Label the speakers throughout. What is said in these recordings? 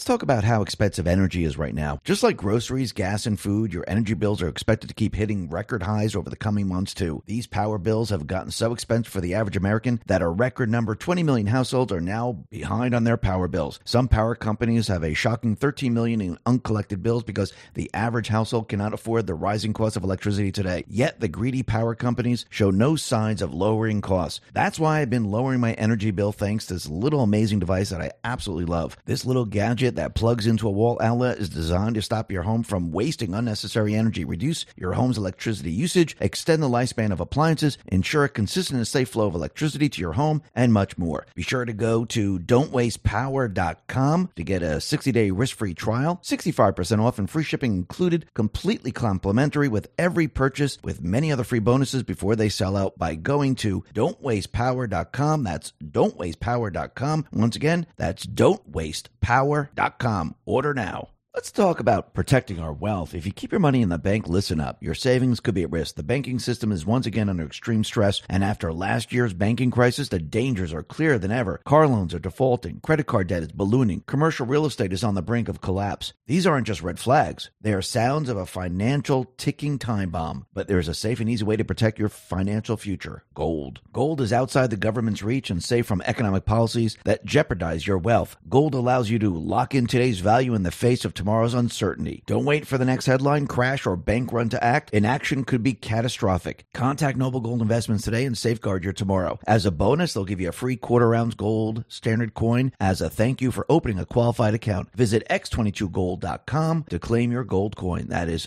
Speaker 1: Let's talk about how expensive energy is right now. Just like groceries, gas, and food, your energy bills are expected to keep hitting record highs over the coming months, too. These power bills have gotten so expensive for the average American that a record number 20 million households are now behind on their power bills. Some power companies have a shocking 13 million in uncollected bills because the average household cannot afford the rising cost of electricity today. Yet the greedy power companies show no signs of lowering costs. That's why I've been lowering my energy bill thanks to this little amazing device that I absolutely love. This little gadget that plugs into a wall outlet is designed to stop your home from wasting unnecessary energy, reduce your home's electricity usage, extend the lifespan of appliances, ensure a consistent and safe flow of electricity to your home, and much more. Be sure to go to don'twastepower.com to get a 60-day risk-free trial, 65% off and free shipping included, completely complimentary with every purchase, with many other free bonuses before they sell out by going to don'twastepower.com. That's don'twastepower.com. Once again, that's don'twastepower.com. Order now. Let's talk about protecting our wealth. If you keep your money in the bank, listen up. Your savings could be at risk. The banking system is once again under extreme stress, and after last year's banking crisis, the dangers are clearer than ever. Car loans are defaulting, credit card debt is ballooning, commercial real estate is on the brink of collapse. These aren't just red flags. They are sounds of a financial ticking time bomb. But there is a safe and easy way to protect your financial future: gold. Gold is outside the government's reach and safe from economic policies that jeopardize your wealth. Gold allows you to lock in today's value in the face of tomorrow's uncertainty. Don't wait for the next headline, crash, or bank run to act. Inaction could be catastrophic. Contact Noble Gold Investments today and safeguard your tomorrow. As a bonus, they'll give you a free quarter-ounce gold standard coin as a thank you for opening a qualified account. Visit x22gold.com to claim your gold coin. That is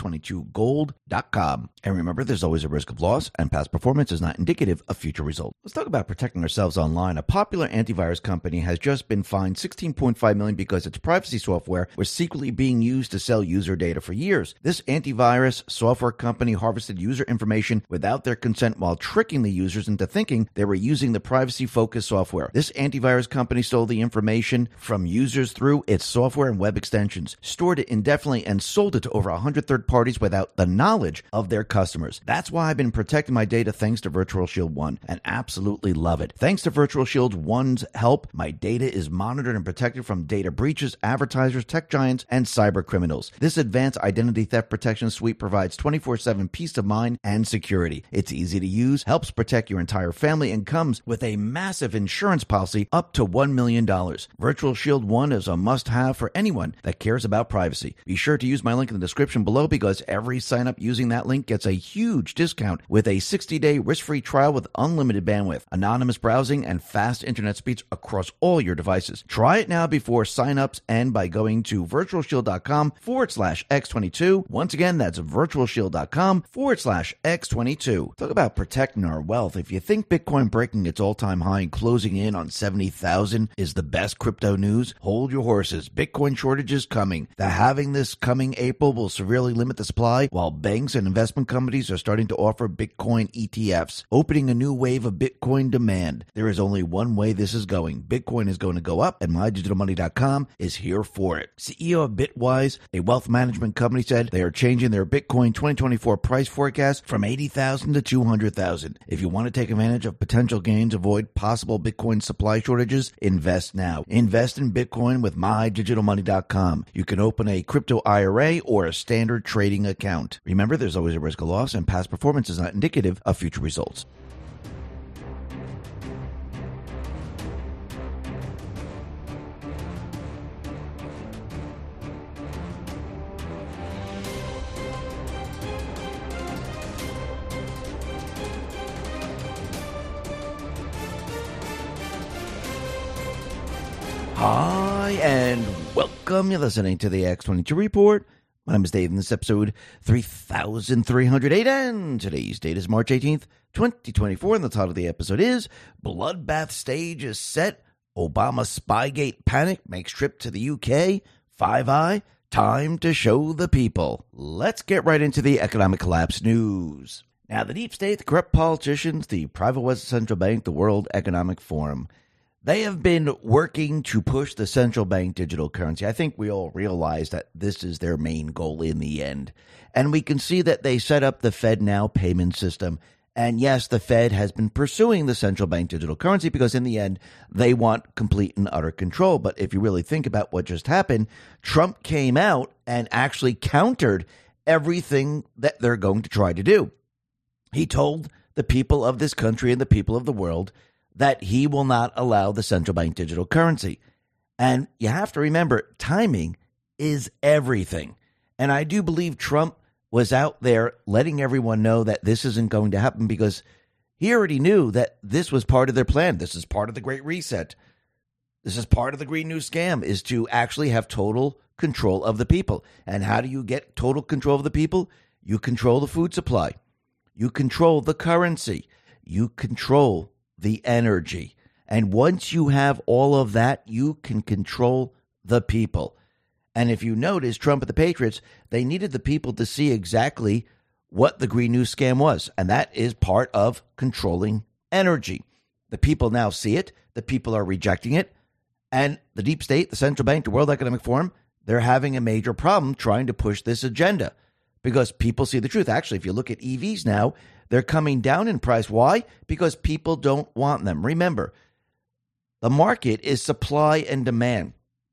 Speaker 1: x22gold.com. And remember, there's always a risk of loss, and past performance is not indicative of future results. Let's talk about protecting ourselves online. A popular antivirus company has just been fined $16.5 million because its privacy software was secretly being used to sell user data for years. This antivirus software company harvested user information without their consent while tricking the users into thinking they were using the privacy-focused software. This antivirus company stole the information from users through its software and web extensions, stored it indefinitely, and sold it to over 100 third parties without the knowledge of their customers. That's why I've been protecting my data thanks to Virtual Shield One, and absolutely love it. Thanks to Virtual Shield One's help, my data is monitored and protected from data breaches, advertisers, tech giants, and cyber criminals. This advanced identity theft protection suite provides 24/7 peace of mind and security. It's easy to use, helps protect your entire family, and comes with a massive insurance policy up to $1 million. Virtual Shield One is a must-have for anyone that cares about privacy. Be sure to use my link in the description below because every sign-up using that link gets a huge discount with a 60-day risk-free trial with unlimited bandwidth, anonymous browsing, and fast internet speeds across all your devices. Try it now before sign-ups end by going to virtualshield.com/X22. Once again, that's virtualshield.com/X22. Talk about protecting our wealth. If you think Bitcoin breaking its all-time high and closing in on 70,000 is the best crypto news, hold your horses. Bitcoin shortage is coming. The halving this coming April will severely limit the supply, while banks and investment companies are starting to offer Bitcoin ETFs, opening a new wave of Bitcoin demand. There is only one way this is going. Bitcoin is going to go up, and MyDigitalMoney.com is here for it. CEO of Bitwise, a wealth management company, said they are changing their Bitcoin 2024 price forecast from 80,000 to 200,000. If you want to take advantage of potential gains, avoid possible Bitcoin supply shortages, invest now. Invest in Bitcoin with MyDigitalMoney.com. You can open a crypto IRA or a standard trading account. Remember, there's always a risk of loss, and past performance is not indicative of future results. Hi, and welcome. You're listening to the X22 Report. My name is Dave, and this is episode 3308, and today's date is March 18th, 2024, and the title of the episode is Bloodbath Stage is Set, Obama Spygate Panic Makes Trip to the UK, Five Eye, Time to Show the People. Let's get right into the economic collapse news. Now, the deep state, the corrupt politicians, the private West Central Bank, the World Economic Forum, they have been working to push the central bank digital currency. I think we all realize that this is their main goal in the end. And we can see that they set up the FedNow payment system And yes, the Fed has been pursuing the central bank digital currency because in the end, they want complete and utter control. But if you really think about what just happened, Trump came out and actually countered everything that they're going to try to do. He told the people of this country and the people of the world that he will not allow the central bank digital currency. And you have to remember, timing is everything. And I do believe Trump was out there letting everyone know that this isn't going to happen because he already knew that this was part of their plan. This is part of the Great Reset. This is part of the Green New Scam, is to actually have total control of the people. And how do you get total control of the people? You control the food supply. You control the currency. You control the energy. And once you have all of that, you can control the people. And if you notice, Trump and the Patriots, they needed the people to see exactly what the Green New Scam was. And that is part of controlling energy. The people now see it. The people are rejecting it. And the deep state, the central bank, the World Economic Forum, they're having a major problem trying to push this agenda because people see the truth. Actually, if you look at EVs now, they're coming down in price. Why? Because people don't want them. Remember, the market is supply and demand.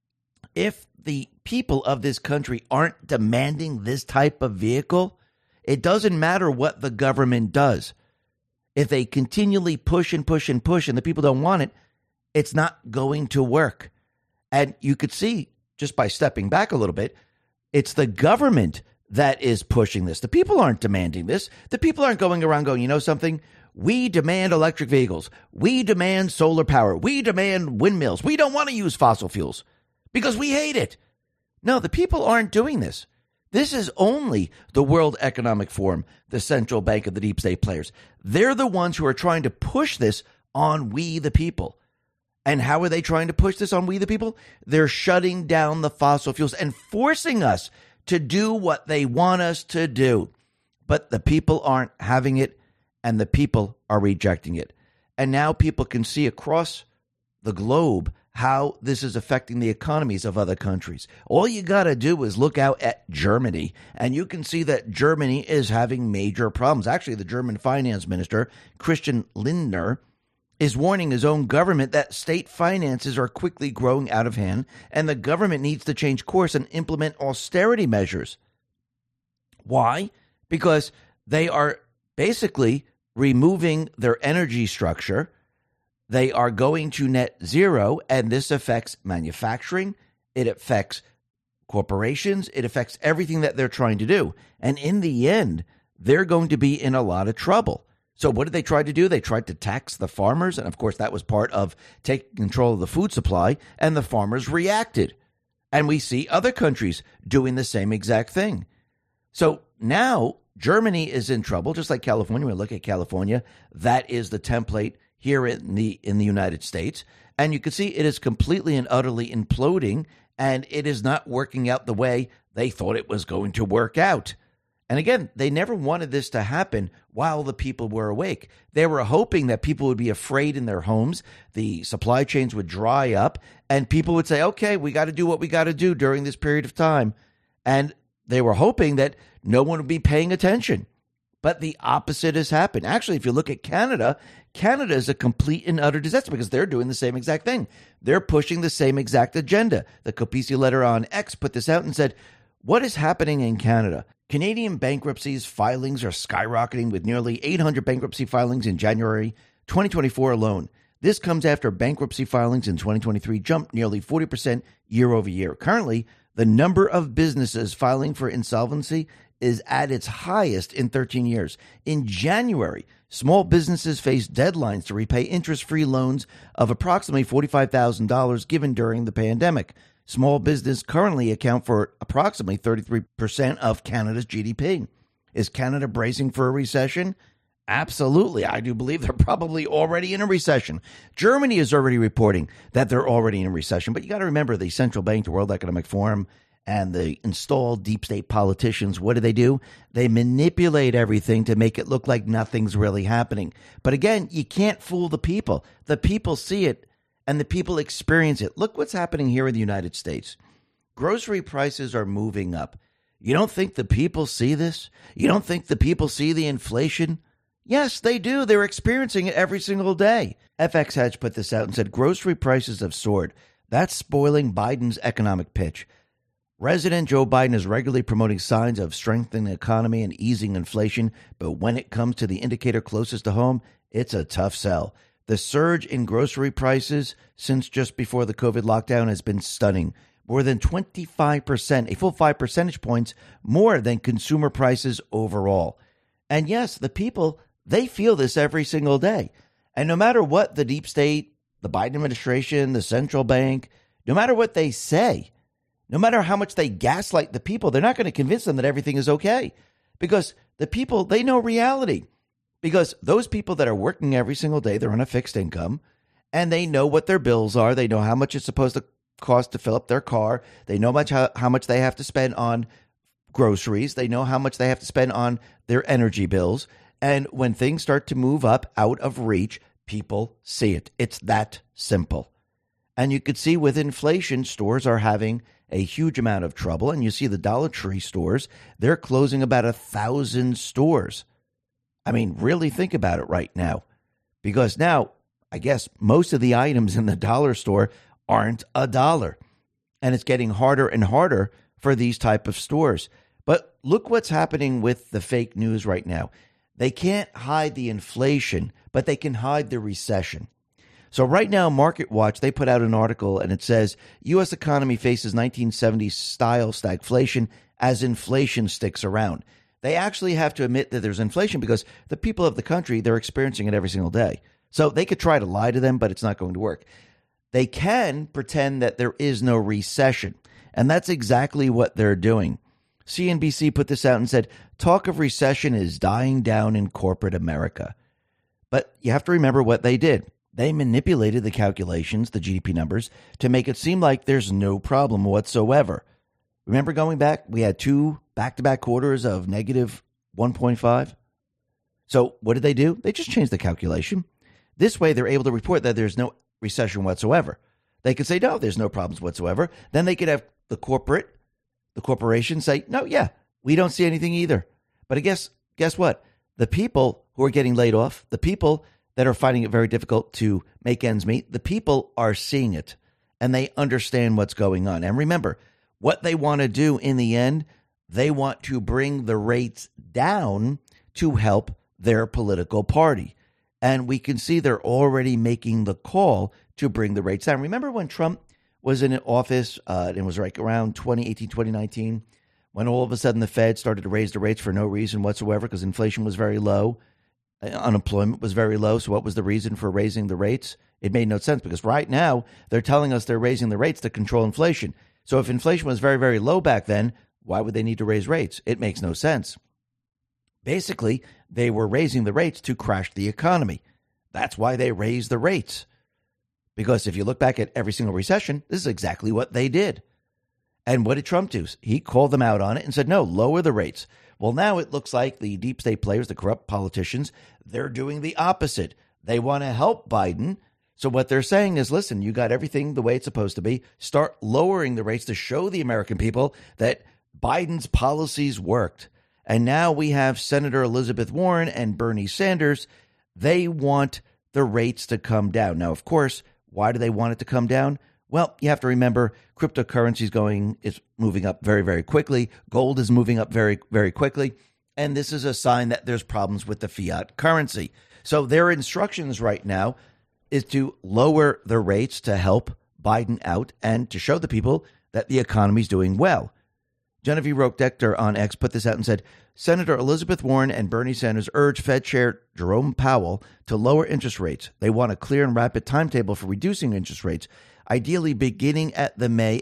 Speaker 1: If the people of this country aren't demanding this type of vehicle, it doesn't matter what the government does. If they continually push and push and push and the people don't want it, it's not going to work. And you could see, just by stepping back a little bit, it's the government that is pushing this. The people aren't demanding this. The people aren't going around going, you know something? We demand electric vehicles. We demand solar power. We demand windmills. We don't want to use fossil fuels because we hate it. No, the people aren't doing this. This is only the World Economic Forum, the central bank of the deep state players. They're the ones who are trying to push this on we the people. And how are they trying to push this on we the people? They're shutting down the fossil fuels and forcing us to do what they want us to do. But the people aren't having it, and the people are rejecting it. And now people can see across the globe how this is affecting the economies of other countries. All you got to do is look out at Germany, and you can see that Germany is having major problems. Actually, the German finance minister, Christian Lindner, is warning his own government that state finances are quickly growing out of hand, and the government needs to change course and implement austerity measures. Why? Because they are basically removing their energy structure. They are going to net zero, and this affects manufacturing. It affects corporations. It affects everything that they're trying to do. And in the end, they're going to be in a lot of trouble. So what did they try to do? They tried to tax the farmers. And of course, that was part of taking control of the food supply. And the farmers reacted. And we see other countries doing the same exact thing. So now Germany is in trouble, just like California. When we look at California, that is the template here in the United States. And you can see it is completely and utterly imploding, and it is not working out the way they thought it was going to work out. And again, they never wanted this to happen while the people were awake. They were hoping that people would be afraid in their homes, the supply chains would dry up, and people would say, okay, we got to do what we got to do during this period of time. And they were hoping that no one would be paying attention. But the opposite has happened. Actually, if you look at Canada, Canada is a complete and utter disaster because they're doing the same exact thing. They're pushing the same exact agenda. The Copici letter on X put this out and said, what is happening in Canada? Canadian bankruptcies filings are skyrocketing with nearly 800 bankruptcy filings in January 2024 alone. This comes after bankruptcy filings in 2023 jumped nearly 40% year over year. Currently, the number of businesses filing for insolvency is at its highest in 13 years. In January, small businesses faced deadlines to repay interest-free loans of approximately $45,000 given during the pandemic. Small business currently account for approximately 33% of Canada's GDP. Is Canada bracing for a recession? Absolutely. I do believe they're probably already in a recession. Germany is already reporting that they're already in a recession. But you got to remember the central bank, the World Economic Forum, and the installed deep state politicians, what do? They manipulate everything to make it look like nothing's really happening. But again, you can't fool the people. The people see it and the people experience it. Look what's happening here in the United States. Grocery prices are moving up. You don't think the people see this? You don't think the people see the inflation? Yes, they do. They're experiencing it every single day. FX Hedge put this out and said grocery prices have soared. That's spoiling Biden's economic pitch. President Joe Biden is regularly promoting signs of strengthening the economy and easing inflation, but when it comes to the indicator closest to home, it's a tough sell. The surge in grocery prices since just before the COVID lockdown has been stunning. More than 25%, a full 5 percentage points more than consumer prices overall. And yes, the people, they feel this every single day. And no matter what the deep state, the Biden administration, the central bank, no matter what they say, no matter how much they gaslight the people, they're not going to convince them that everything is okay. Because the people, they know reality. Because those people that are working every single day, they're on a fixed income, and they know what their bills are. They know how much it's supposed to cost to fill up their car. They know how much they have to spend on groceries. They know how much they have to spend on their energy bills. And when things start to move up out of reach, people see it. It's that simple. And you could see with inflation, stores are having a huge amount of trouble. And you see the Dollar Tree stores, they're closing about 1,000 stores. I mean, really think about it right now. Because now, I guess most of the items in the dollar store aren't $1. And it's getting harder and harder for these type of stores. But look what's happening with the fake news right now. They can't hide the inflation, but they can hide the recession. So right now, Market Watch, they put out an article and it says, U.S. economy faces 1970s style stagflation as inflation sticks around. They actually have to admit that there's inflation because the people of the country, they're experiencing it every single day. So they could try to lie to them, but it's not going to work. They can pretend that there is no recession. And that's exactly what they're doing. CNBC put this out and said, talk of recession is dying down in corporate America. But you have to remember what they did. They manipulated the calculations, the GDP numbers, to make it seem like there's no problem whatsoever. Remember going back, we had 2 back-to-back quarters of negative 1.5. So what did they do? They just changed the calculation. This way, they're able to report that there's no recession whatsoever. They could say, no, there's no problems whatsoever. Then they could have the corporation say, no, yeah, we don't see anything either. But guess what? The people who are getting laid off, the people that are finding it very difficult to make ends meet, the people are seeing it and they understand what's going on. And remember, what they want to do in the end, they want to bring the rates down to help their political party. And we can see they're already making the call to bring the rates down. Remember when Trump was in office, it was like around 2018, 2019, when all of a sudden the Fed started to raise the rates for no reason whatsoever because inflation was very low, unemployment was very low. So what was the reason for raising the rates? It made no sense because right now they're telling us they're raising the rates to control inflation. So if inflation was very, very low back then, why would they need to raise rates? It makes no sense. Basically, they were raising the rates to crash the economy. That's why they raised the rates. Because if you look back at every single recession, this is exactly what they did. And what did Trump do? He called them out on it and said, no, lower the rates. Well, now it looks like the deep state players, the corrupt politicians, they're doing the opposite. They want to help Biden. So what they're saying is, listen, you got everything the way it's supposed to be. Start lowering the rates to show the American people that Biden's policies worked. And now we have Senator Elizabeth Warren and Bernie Sanders. They want the rates to come down. Now, of course, why do they want it to come down? Well, you have to remember cryptocurrency is moving up very, very quickly. Gold is moving up very, very quickly. And this is a sign that there's problems with the fiat currency. So their instructions right now is to lower the rates to help Biden out and to show the people that the economy is doing well. Genevieve Roque-Decter on X put this out and said, Senator Elizabeth Warren and Bernie Sanders urge Fed Chair Jerome Powell to lower interest rates. They want a clear and rapid timetable for reducing interest rates, ideally beginning at the May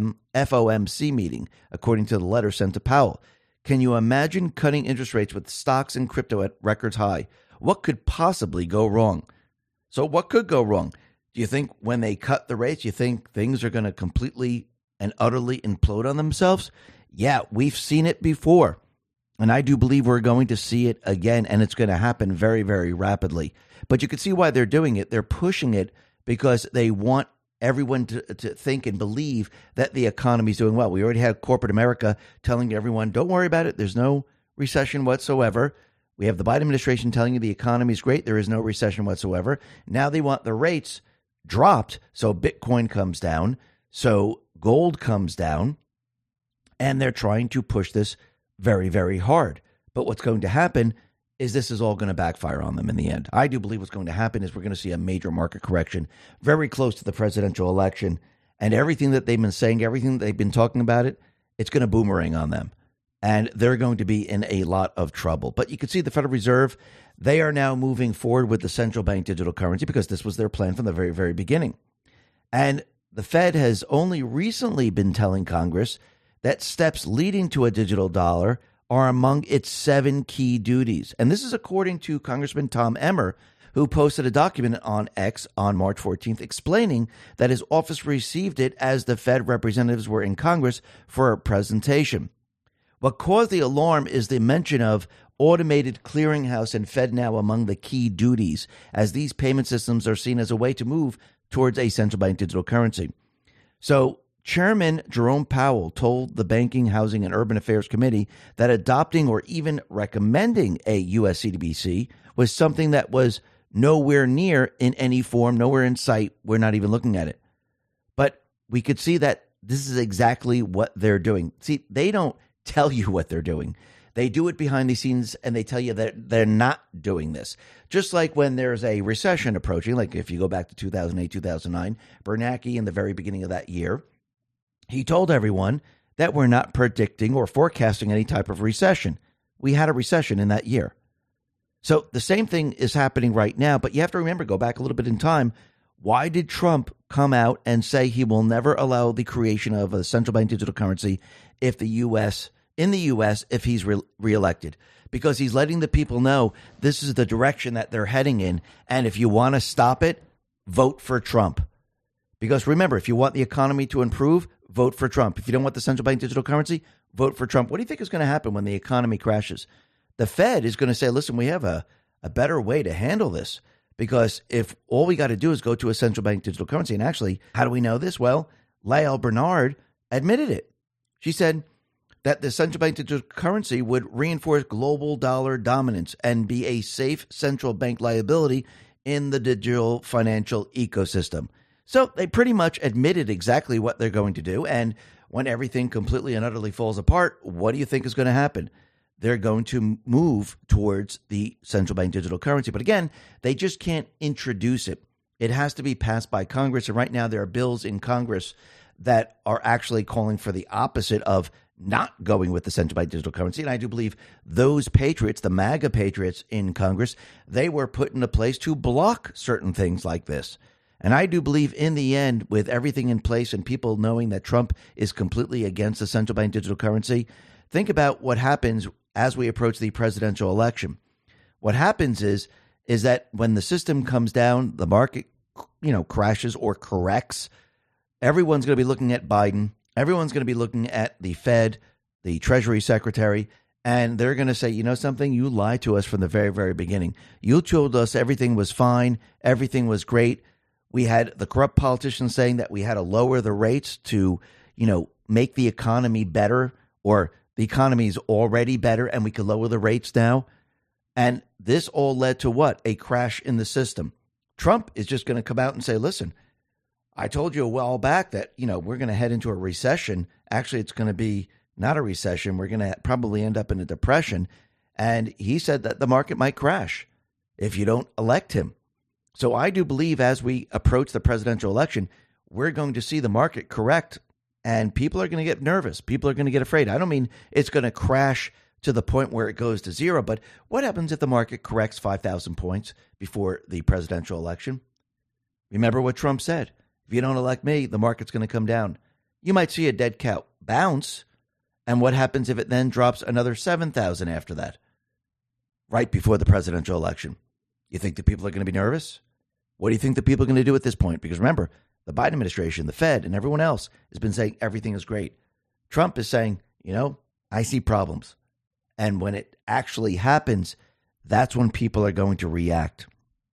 Speaker 1: FOMC meeting, according to the letter sent to Powell. Can you imagine cutting interest rates with stocks and crypto at records high? What could possibly go wrong? So what could go wrong? Do you think when they cut the rates, you think things are going to completely and utterly implode on themselves? Yeah, we've seen it before. And I do believe we're going to see it again, and it's going to happen very, very rapidly. But you can see why they're doing it. They're pushing it because they want everyone to think and believe that the economy is doing well. We already had corporate America telling everyone, don't worry about it. There's no recession whatsoever. We have the Biden administration telling you the economy is great. There is no recession whatsoever. Now they want the rates dropped so Bitcoin comes down, so gold comes down, and they're trying to push this very, very hard. But what's going to happen is this is all going to backfire on them in the end. I do believe what's going to happen is we're going to see a major market correction very close to the presidential election, and everything that they've been saying, everything that they've been talking about it's going to boomerang on them. And they're going to be in a lot of trouble. But you can see the Federal Reserve, they are now moving forward with the central bank digital currency because this was their plan from the very, very beginning. And the Fed has only recently been telling Congress that steps leading to a digital dollar are among its 7 key duties. And this is according to Congressman Tom Emmer, who posted a document on X on March 14th explaining that his office received it as the Fed representatives were in Congress for a presentation. What caused the alarm is the mention of automated clearinghouse and FedNow among the key duties, as these payment systems are seen as a way to move towards a central bank digital currency. So Chairman Jerome Powell told the Banking, Housing, and Urban Affairs Committee that adopting or even recommending a U.S. CBDC was something that was nowhere near in any form, nowhere in sight. We're not even looking at it. But we could see that this is exactly what they're doing. See, they don't tell you what they're doing. They do it behind the scenes, and they tell you that they're not doing this. Just like when there's a recession approaching, like if you go back to 2008, 2009, Bernanke in the very beginning of that year, he told everyone that we're not predicting or forecasting any type of recession. We had a recession in that year. So the same thing is happening right now, but you have to remember, go back a little bit in time. Why did Trump come out and say he will never allow the creation of a central bank digital currency if the U.S. if he's reelected? Because he's letting the people know this is the direction that they're heading in. And if you want to stop it, vote for Trump. Because remember, if you want the economy to improve, vote for Trump. If you don't want the central bank digital currency, vote for Trump. What do you think is going to happen when the economy crashes? The Fed is going to say, listen, we have a better way to handle this. Because if all we got to do is go to a central bank digital currency, and actually, how do we know this? Well, Lael Brainard admitted it. She said that the central bank digital currency would reinforce global dollar dominance and be a safe central bank liability in the digital financial ecosystem. So they pretty much admitted exactly what they're going to do. And when everything completely and utterly falls apart, what do you think is going to happen? They're going to move towards the central bank digital currency. But again, they just can't introduce it. It has to be passed by Congress. And right now there are bills in Congress that are actually calling for the opposite of not going with the central bank digital currency. And I do believe those patriots, the MAGA patriots in Congress, they were put in a place to block certain things like this. And I do believe in the end, with everything in place and people knowing that Trump is completely against the central bank digital currency, think about what happens as we approach the presidential election. What happens is that when the system comes down, the market, crashes or corrects, everyone's going to be looking at Biden. Everyone's going to be looking at the Fed, the Treasury Secretary, and they're going to say, you know something, you lied to us from the very, very beginning. You told us everything was fine, everything was great. We had the corrupt politicians saying that we had to lower the rates to, make the economy better, or the economy is already better and we could lower the rates now. And this all led to what? A crash in the system. Trump is just going to come out and say, listen, I told you a while back that, we're going to head into a recession. Actually, it's going to be not a recession. We're going to probably end up in a depression. And he said that the market might crash if you don't elect him. So I do believe as we approach the presidential election, we're going to see the market correct, and people are going to get nervous. People are going to get afraid. I don't mean it's going to crash to the point where it goes to zero, but what happens if the market corrects 5,000 points before the presidential election? Remember what Trump said. If you don't elect me, the market's going to come down. You might see a dead cow bounce, and what happens if it then drops another 7,000 after that, right before the presidential election? You think the people are going to be nervous? What do you think the people are going to do at this point? Because remember, the Biden administration, the Fed, and everyone else has been saying everything is great. Trump is saying, I see problems. And when it actually happens, that's when people are going to react.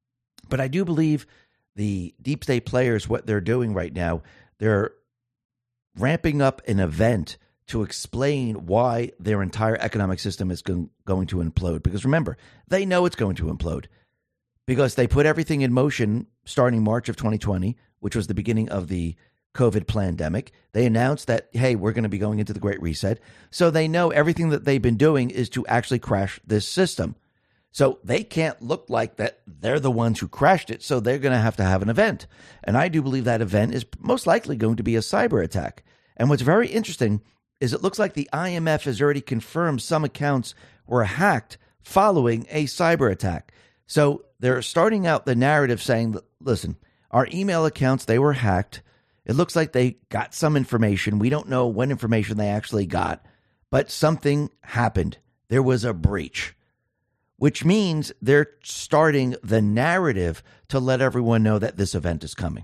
Speaker 1: But I do believe the deep state players, what they're doing right now, they're ramping up an event to explain why their entire economic system is going to implode. Because remember, they know it's going to implode because they put everything in motion starting March of 2020, which was the beginning of the COVID pandemic. They announced that, hey, we're going to be going into the Great Reset. So they know everything that they've been doing is to actually crash this system. So they can't look like that they're the ones who crashed it. So they're going to have an event. And I do believe that event is most likely going to be a cyber attack. And what's very interesting is it looks like the IMF has already confirmed some accounts were hacked following a cyber attack. So they're starting out the narrative saying, listen, our email accounts, they were hacked. It looks like they got some information. We don't know what information they actually got, but something happened. There was a breach, which means they're starting the narrative to let everyone know that this event is coming.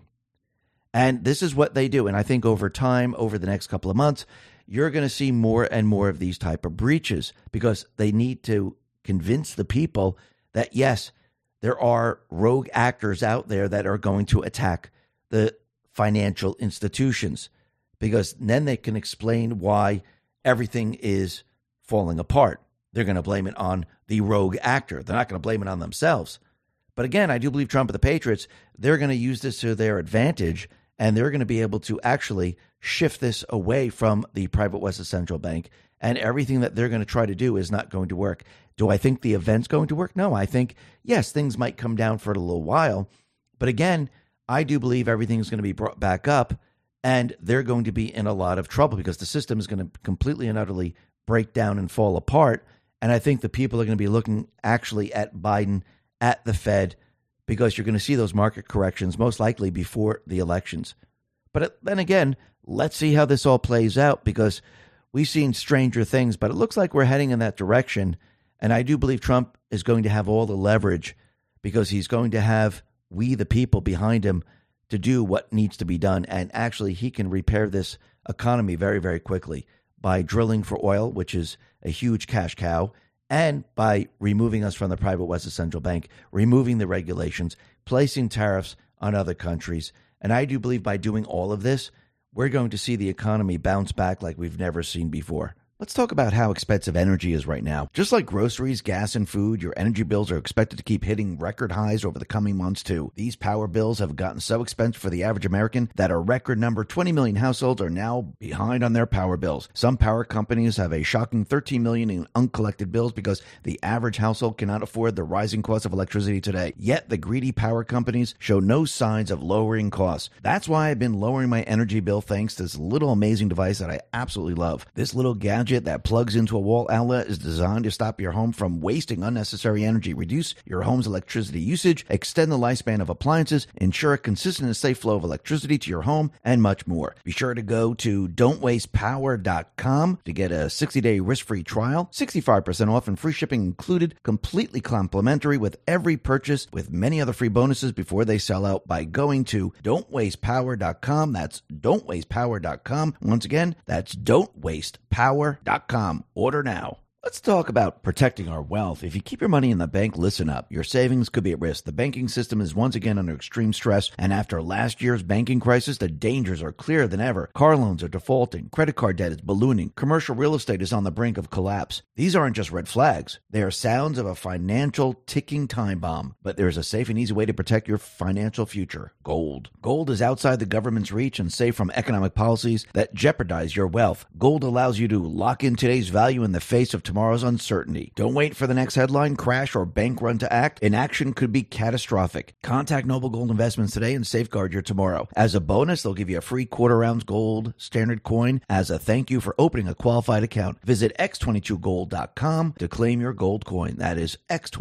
Speaker 1: And this is what they do. And I think over time, over the next couple of months, you're going to see more and more of these type of breaches because they need to convince the people that, yes, there are rogue actors out there that are going to attack the financial institutions, because then they can explain why everything is falling apart. They're going to blame it on the rogue actor. They're not going to blame it on themselves. But again, I do believe Trump and the Patriots, they're going to use this to their advantage, and they're going to be able to actually shift this away from the private West Central Bank, and everything that they're going to try to do is not going to work. Do I think the event's going to work? No, I think, yes, things might come down for a little while. But again, I do believe everything's going to be brought back up, and they're going to be in a lot of trouble because the system is going to completely and utterly break down and fall apart. And I think the people are going to be looking actually at Biden, at the Fed, because you're going to see those market corrections most likely before the elections. But then again, let's see how this all plays out, because we've seen stranger things, but it looks like we're heading in that direction. And I do believe Trump is going to have all the leverage because he's going to have we, the people, behind him to do what needs to be done. And actually, he can repair this economy very, very quickly by drilling for oil, which is a huge cash cow, and by removing us from the private West Central Bank, removing the regulations, placing tariffs on other countries. And I do believe by doing all of this, we're going to see the economy bounce back like we've never seen before. Let's talk about how expensive energy is right now. Just like groceries, gas, and food, your energy bills are expected to keep hitting record highs over the coming months, too. These power bills have gotten so expensive for the average American that a record number 20 million households are now behind on their power bills. Some power companies have a shocking 13 million in uncollected bills because the average household cannot afford the rising cost of electricity today. Yet the greedy power companies show no signs of lowering costs. That's why I've been lowering my energy bill thanks to this little amazing device that I absolutely love. This little gadget that plugs into a wall outlet is designed to stop your home from wasting unnecessary energy, reduce your home's electricity usage, extend the lifespan of appliances, ensure a consistent and safe flow of electricity to your home, and much more. Be sure to go to don'twastepower.com to get a 60-day risk-free trial, 65% off and free shipping included, completely complimentary with every purchase, with many other free bonuses before they sell out by going to don'twastepower.com. That's don'twastepower.com. Once again, that's don'twastepower.com. Order now. Let's talk about protecting our wealth. If you keep your money in the bank, listen up. Your savings could be at risk. The banking system is once again under extreme stress, and after last year's banking crisis, the dangers are clearer than ever. Car loans are defaulting, credit card debt is ballooning, commercial real estate is on the brink of collapse. These aren't just red flags. They are sounds of a financial ticking time bomb. But there is a safe and easy way to protect your financial future. Gold. Gold is outside the government's reach and safe from economic policies that jeopardize your wealth. Gold allows you to lock in today's value in the face of tomorrow's uncertainty. Don't wait for the next headline, crash, or bank run to act. Inaction could be catastrophic. Contact Noble Gold Investments today and safeguard your tomorrow. As a bonus, they'll give you a free quarter-ounce gold standard coin as a thank you for opening a qualified account. Visit x22gold.com to claim your gold coin. That is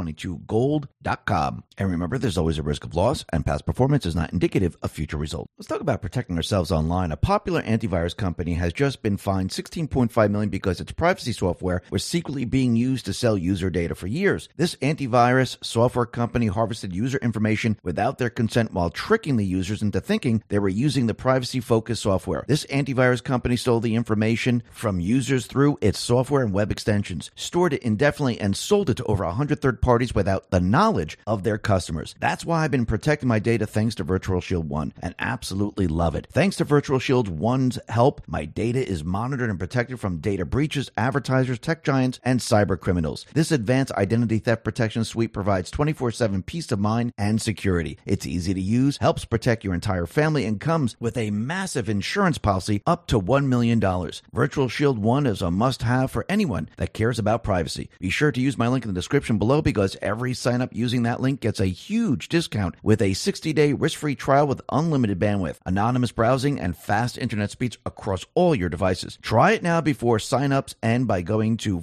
Speaker 1: x22gold.com. And remember, there's always a risk of loss, and past performance is not indicative of future results. Let's talk about protecting ourselves online. A popular antivirus company has just been fined $16.5 million because its privacy software was secretly secretly being used to sell user data for years. This antivirus software company harvested user information without their consent while tricking the users into thinking they were using the privacy-focused software. This antivirus company stole the information from users through its software and web extensions, stored it indefinitely, and sold it to over 100 third parties without the knowledge of their customers. That's why I've been protecting my data thanks to Virtual Shield One, and absolutely love it. Thanks to Virtual Shield One's help, my data is monitored and protected from data breaches, advertisers, tech giants, and cyber criminals. This advanced identity theft protection suite provides 24/7 peace of mind and security. It's easy to use, helps protect your entire family, and comes with a massive insurance policy up to $1 million. Virtual Shield One is a must-have for anyone that cares about privacy. Be sure to use my link in the description below because every sign-up using that link gets a huge discount with a 60-day risk-free trial with unlimited bandwidth, anonymous browsing, and fast internet speeds across all your devices. Try it now before sign-ups end by going to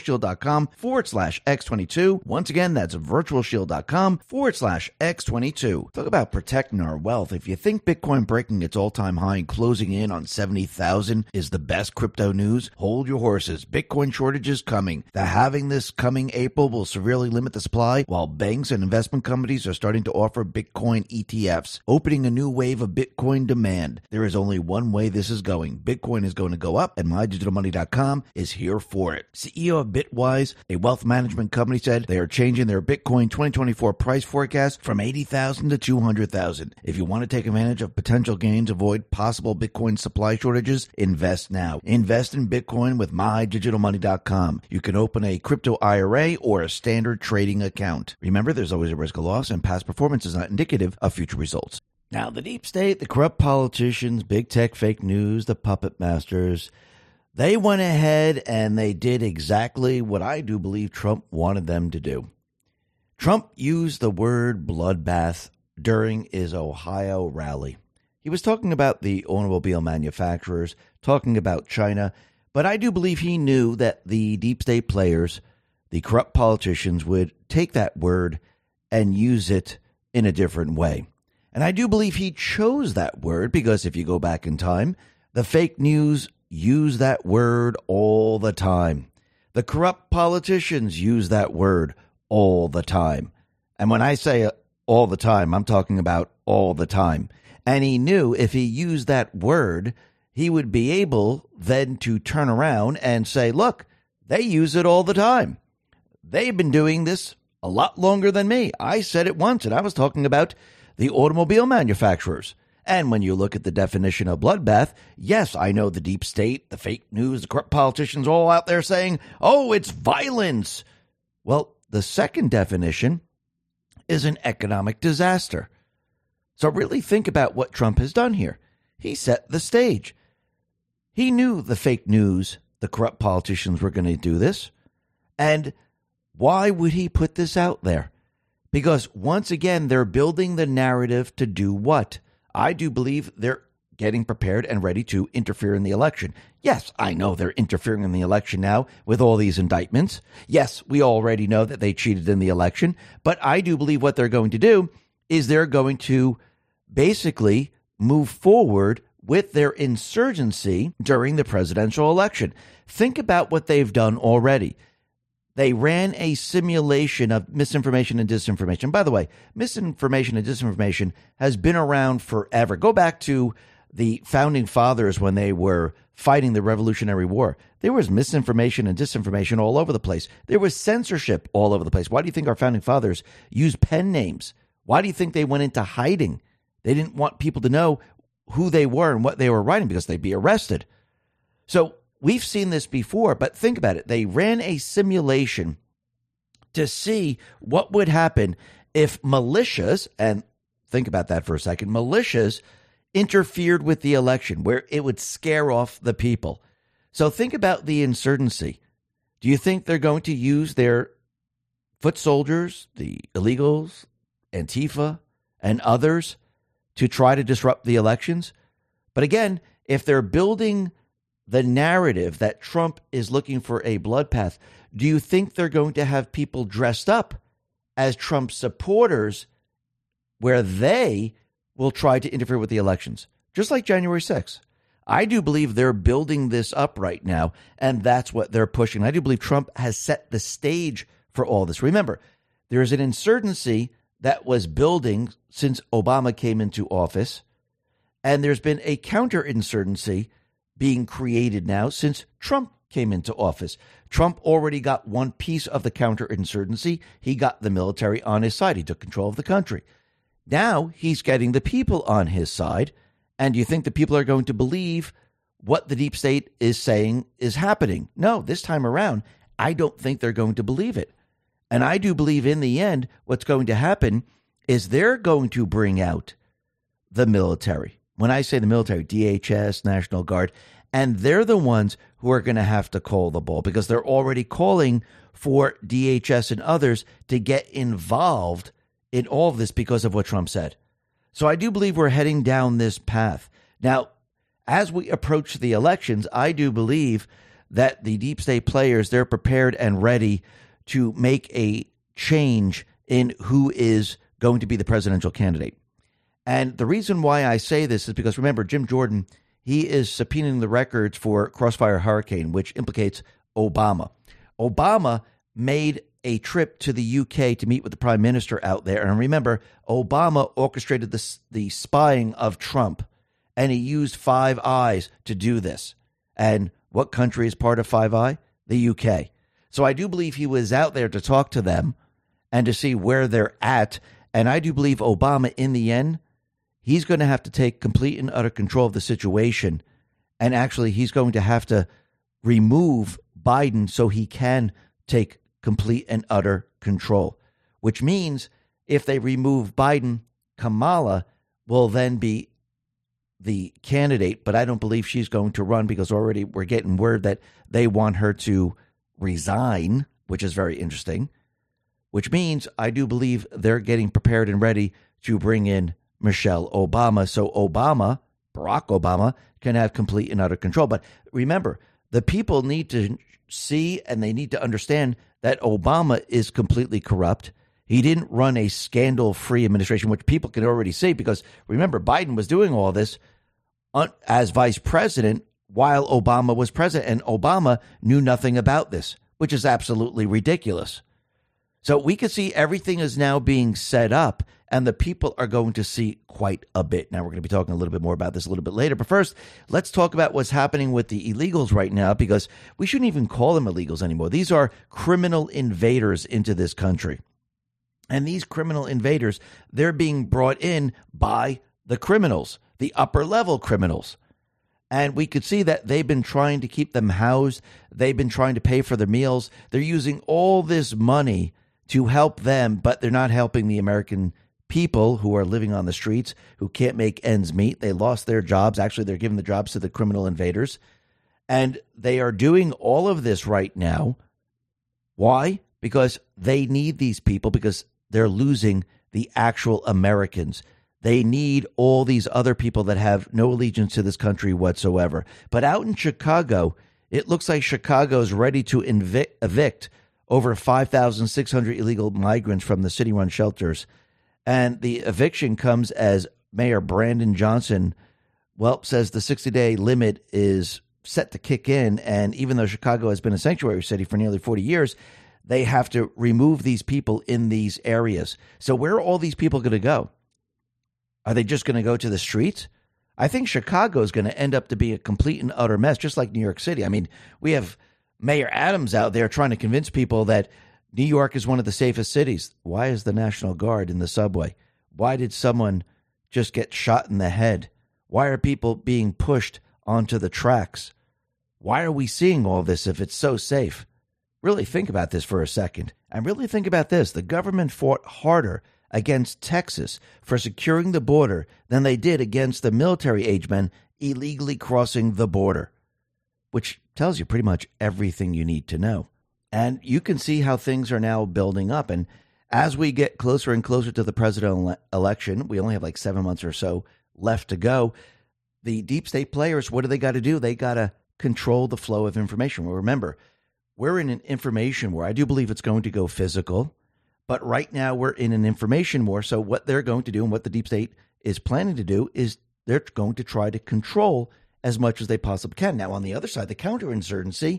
Speaker 1: virtualshield.com/X22. Once again, that's virtualshield.com/X22. Talk about protecting our wealth. If you think Bitcoin breaking its all-time high and closing in on 70,000 is the best crypto news, hold your horses. Bitcoin shortage is coming. The halving this coming April will severely limit the supply, while banks and investment companies are starting to offer Bitcoin ETFs, opening a new wave of Bitcoin demand. There is only one way this is going. Bitcoin is going to go up, and MyDigitalMoney.com is here for it. CEO of Bitwise, a wealth management company, said they are changing their Bitcoin 2024 price forecast from 80,000 to 200,000. If you want to take advantage of potential gains, avoid possible Bitcoin supply shortages, invest now. Invest in Bitcoin with MyDigitalMoney.com. You can open a crypto IRA or a standard trading account. Remember, there's always a risk of loss, and past performance is not indicative of future results. Now, the deep state, the corrupt politicians, big tech, fake news, the puppet masters, they went ahead and they did exactly what I do believe Trump wanted them to do. Trump used the word bloodbath during his Ohio rally. He was talking about the automobile manufacturers, talking about China, but I do believe he knew that the deep state players, the corrupt politicians, would take that word and use it in a different way. And I do believe he chose that word because if you go back in time, the fake news use that word all the time. The corrupt politicians use that word all the time. And when I say all the time, I'm talking about all the time. And he knew if he used that word, he would be able then to turn around and say, look, they use it all the time. They've been doing this a lot longer than me. I said it once, and I was talking about the automobile manufacturers. And when you look at the definition of bloodbath, yes, I know the deep state, the fake news, the corrupt politicians all out there saying, oh, it's violence. Well, the second definition is an economic disaster. So really think about what Trump has done here. He set the stage. He knew the fake news, the corrupt politicians were going to do this. And why would he put this out there? Because once again, they're building the narrative to do what? I do believe they're getting prepared and ready to interfere in the election. Yes, I know they're interfering in the election now with all these indictments. Yes, we already know that they cheated in the election. But I do believe what they're going to do is they're going to basically move forward with their insurgency during the presidential election. Think about what they've done already. They ran a simulation of misinformation and disinformation. By the way, misinformation and disinformation has been around forever. Go back to the founding fathers when they were fighting the Revolutionary War. There was misinformation and disinformation all over the place. There was censorship all over the place. Why do you think our founding fathers used pen names? Why do you think they went into hiding? They didn't want people to know who they were and what they were writing because they'd be arrested. So we've seen this before, but think about it. They ran a simulation to see what would happen if militias, and think about that for a second, militias interfered with the election, where it would scare off the people. So think about the insurgency. Do you think they're going to use their foot soldiers, the illegals, Antifa, and others to try to disrupt the elections? But again, if they're building the narrative that Trump is looking for a bloodbath, do you think they're going to have people dressed up as Trump supporters where they will try to interfere with the elections? Just like January 6th. I do believe they're building this up right now, and that's what they're pushing. I do believe Trump has set the stage for all this. Remember, there's an insurgency that was building since Obama came into office, and there's been a counterinsurgency being created now since Trump came into office. Trump already got one piece of the counterinsurgency. He got the military on his side. He took control of the country. Now he's getting the people on his side. And you think the people are going to believe what the deep state is saying is happening? No, this time around, I don't think they're going to believe it. And I do believe in the end, what's going to happen is they're going to bring out the military. When I say the military, DHS, National Guard, and they're the ones who are going to have to call the ball because they're already calling for DHS and others to get involved in all of this because of what Trump said. So I do believe we're heading down this path. Now, as we approach the elections, I do believe that the deep state players, they're prepared and ready to make a change in who is going to be the presidential candidate. And the reason why I say this is because, remember, Jim Jordan, he is subpoenaing the records for Crossfire Hurricane, which implicates Obama. Obama made a trip to the UK to meet with the prime minister out there. And remember, Obama orchestrated the spying of Trump, and he used Five Eyes to do this. And what country is part of Five Eye? The UK. So I do believe he was out there to talk to them and to see where they're at. And I do believe Obama, in the end, he's going to have to take complete and utter control of the situation. And actually, he's going to have to remove Biden so he can take complete and utter control, which means if they remove Biden, Kamala will then be the candidate. But I don't believe she's going to run because already we're getting word that they want her to resign, which is very interesting, which means I do believe they're getting prepared and ready to bring in Michelle Obama. So Obama, Barack Obama, can have complete and utter control. But remember, the people need to see and they need to understand that Obama is completely corrupt. He didn't run a scandal-free administration, which people can already see because, remember, Biden was doing all this as vice president while Obama was president, and Obama knew nothing about this, which is absolutely ridiculous. So we can see everything is now being set up, and the people are going to see quite a bit. Now, we're going to be talking a little bit more about this a little bit later. But first, let's talk about what's happening with the illegals right now, because we shouldn't even call them illegals anymore. These are criminal invaders into this country. And these criminal invaders, they're being brought in by the criminals, the upper-level criminals. And we could see that they've been trying to keep them housed. They've been trying to pay for their meals. They're using all this money to help them, but they're not helping the American people who are living on the streets, who can't make ends meet. They lost their jobs. Actually, they're giving the jobs to the criminal invaders. And they are doing all of this right now. Why? Because they need these people, because they're losing the actual Americans. They need all these other people that have no allegiance to this country whatsoever. But out in Chicago, it looks like Chicago's ready to evict over 5,600 illegal migrants from the city-run shelters. And the eviction comes as Mayor Brandon Johnson, says the 60-day limit is set to kick in. And even though Chicago has been a sanctuary city for nearly 40 years, they have to remove these people in these areas. So where are all these people going to go? Are they just going to go to the streets? I think Chicago is going to end up to be a complete and utter mess, just like New York City. I mean, we have Mayor Adams out there trying to convince people that New York is one of the safest cities. Why is the National Guard in the subway? Why did someone just get shot in the head? Why are people being pushed onto the tracks? Why are we seeing all this if it's so safe? Really think about this for a second. And really think about this. The government fought harder against Texas for securing the border than they did against the military-age men illegally crossing the border, which tells you pretty much everything you need to know. And you can see how things are now building up. And as we get closer and closer to the presidential election, we only have like 7 months or so left to go. The deep state players, what do they got to do? They got to control the flow of information. Well, remember, we're in an information war. I do believe it's going to go physical, but right now we're in an information war. So what they're going to do and what the deep state is planning to do is they're going to try to control as much as they possibly can. Now, on the other side, the counterinsurgency,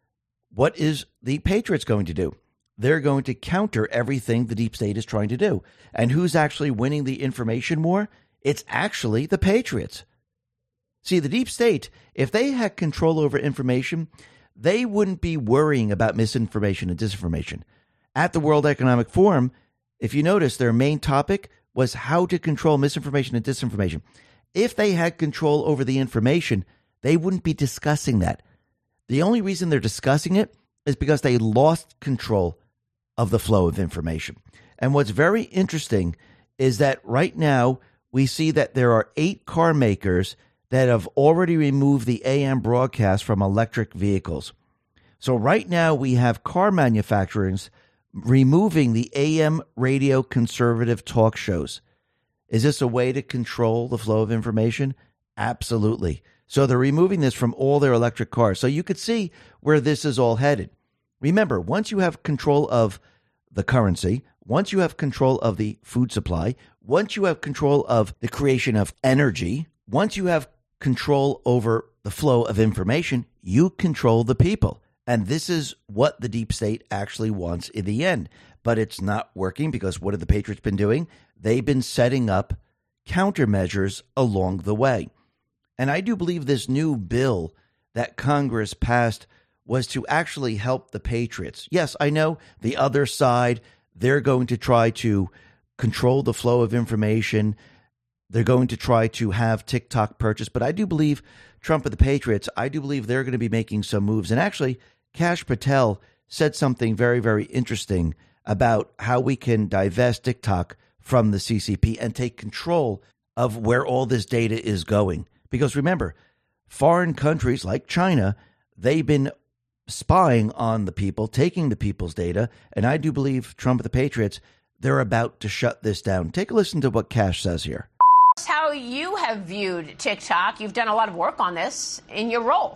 Speaker 1: what is the Patriots going to do? They're going to counter everything the deep state is trying to do. And who's actually winning the information war? It's actually the Patriots. See, the deep state, if they had control over information, they wouldn't be worrying about misinformation and disinformation. At the World Economic Forum, if you notice, their main topic was how to control misinformation and disinformation. If they had control over the information, they wouldn't be discussing that. The only reason they're discussing it is because they lost control of the flow of information. And what's very interesting is that right now we see that there are 8 car makers that have already removed the AM broadcast from electric vehicles. So right now we have car manufacturers removing the AM radio conservative talk shows. Is this a way to control the flow of information? Absolutely. So they're removing this from all their electric cars. So you could see where this is all headed. Remember, once you have control of the currency, once you have control of the food supply, once you have control of the creation of energy, once you have control over the flow of information, you control the people. And this is what the deep state actually wants in the end. But it's not working because what have the Patriots been doing? They've been setting up countermeasures along the way. And I do believe this new bill that Congress passed was to actually help the Patriots. Yes, I know the other side, they're going to try to control the flow of information. They're going to try to have TikTok purchased. But I do believe Trump and the Patriots, I do believe they're going to be making some moves. And actually, Kash Patel said something very, very interesting about how we can divest TikTok from the CCP and take control of where all this data is going. Because remember, foreign countries like China, they've been spying on the people, taking the people's data. And I do believe Trump and the Patriots, they're about to shut this down. Take a listen to what Kash says here.
Speaker 2: How you have viewed TikTok. You've done a lot of work on this in your role.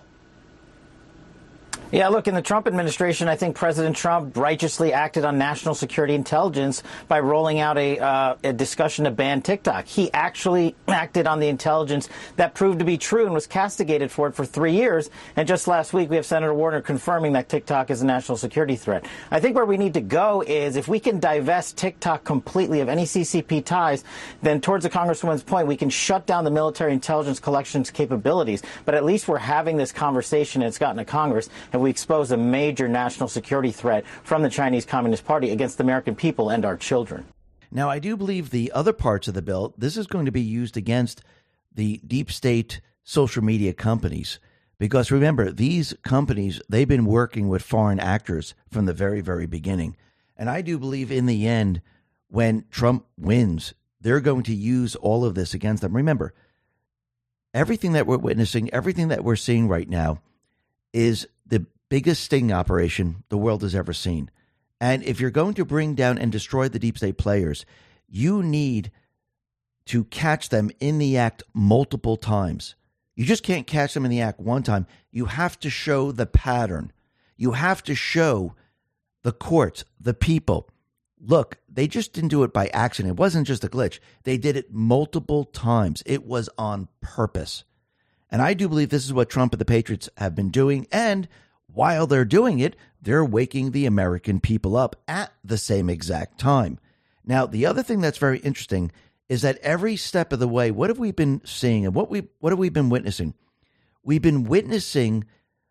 Speaker 3: Yeah, look, in the Trump administration, I think President Trump righteously acted on national security intelligence by rolling out a discussion to ban TikTok. He actually acted on the intelligence that proved to be true and was castigated for it for 3 years. And just last week, we have Senator Warner confirming that TikTok is a national security threat. I think where we need to go is if we can divest TikTok completely of any CCP ties, then towards the Congresswoman's point, we can shut down the military intelligence collections capabilities. But at least we're having this conversation and it's gotten to Congress, and we expose a major national security threat from the Chinese Communist Party against the American people and our children.
Speaker 1: Now, I do believe the other parts of the bill, this is going to be used against the deep state social media companies. Because remember, these companies, they've been working with foreign actors from the very, very beginning. And I do believe in the end, when Trump wins, they're going to use all of this against them. Remember, everything that we're witnessing, everything that we're seeing right now is the biggest sting operation the world has ever seen. And if you're going to bring down and destroy the deep state players, you need to catch them in the act multiple times. You just can't catch them in the act one time. You have to show the pattern. You have to show the courts, the people. Look, they just didn't do it by accident. It wasn't just a glitch. They did it multiple times. It was on purpose. And I do believe this is what Trump and the Patriots have been doing. And while they're doing it, they're waking the American people up at the same exact time. Now, the other thing that's very interesting is that every step of the way, what have we been seeing and what have we been witnessing? We've been witnessing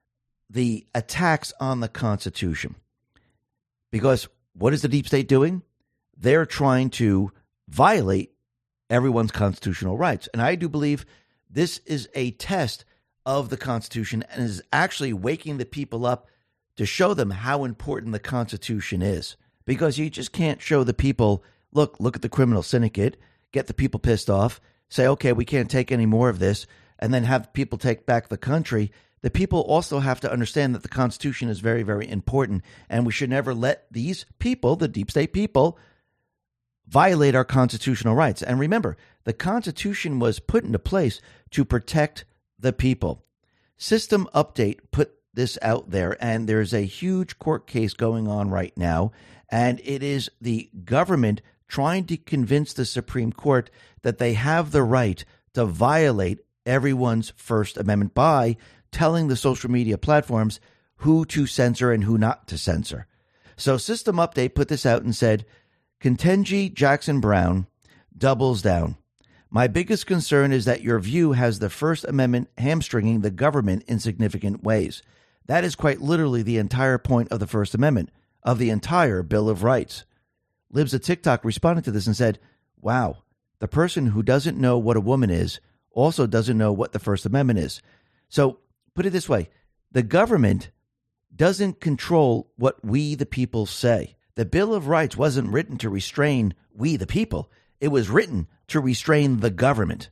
Speaker 1: the attacks on the Constitution. Because what is the deep state doing? They're trying to violate everyone's constitutional rights. And I do believe this is a test of the Constitution and is actually waking the people up to show them how important the Constitution is. Because you just can't show the people, look at the criminal syndicate, get the people pissed off, say, okay, we can't take any more of this, and then have people take back the country. The people also have to understand that the Constitution is very, very important, and we should never let these people, the deep state people, violate our constitutional rights. And remember, the Constitution was put into place to protect the people. System Update put this out there, and there's a huge court case going on right now, and it is the government trying to convince the Supreme Court that they have the right to violate everyone's First Amendment by telling the social media platforms who to censor and who not to censor. So System Update put this out and said, Ketanji Jackson Brown doubles down. My biggest concern is that your view has the First Amendment hamstringing the government in significant ways. That is quite literally the entire point of the First Amendment, of the entire Bill of Rights. Libs of TikTok responded to this and said, wow, the person who doesn't know what a woman is also doesn't know what the First Amendment is. So put it this way, the government doesn't control what we the people say. The Bill of Rights wasn't written to restrain we the people. It was written to restrain the government.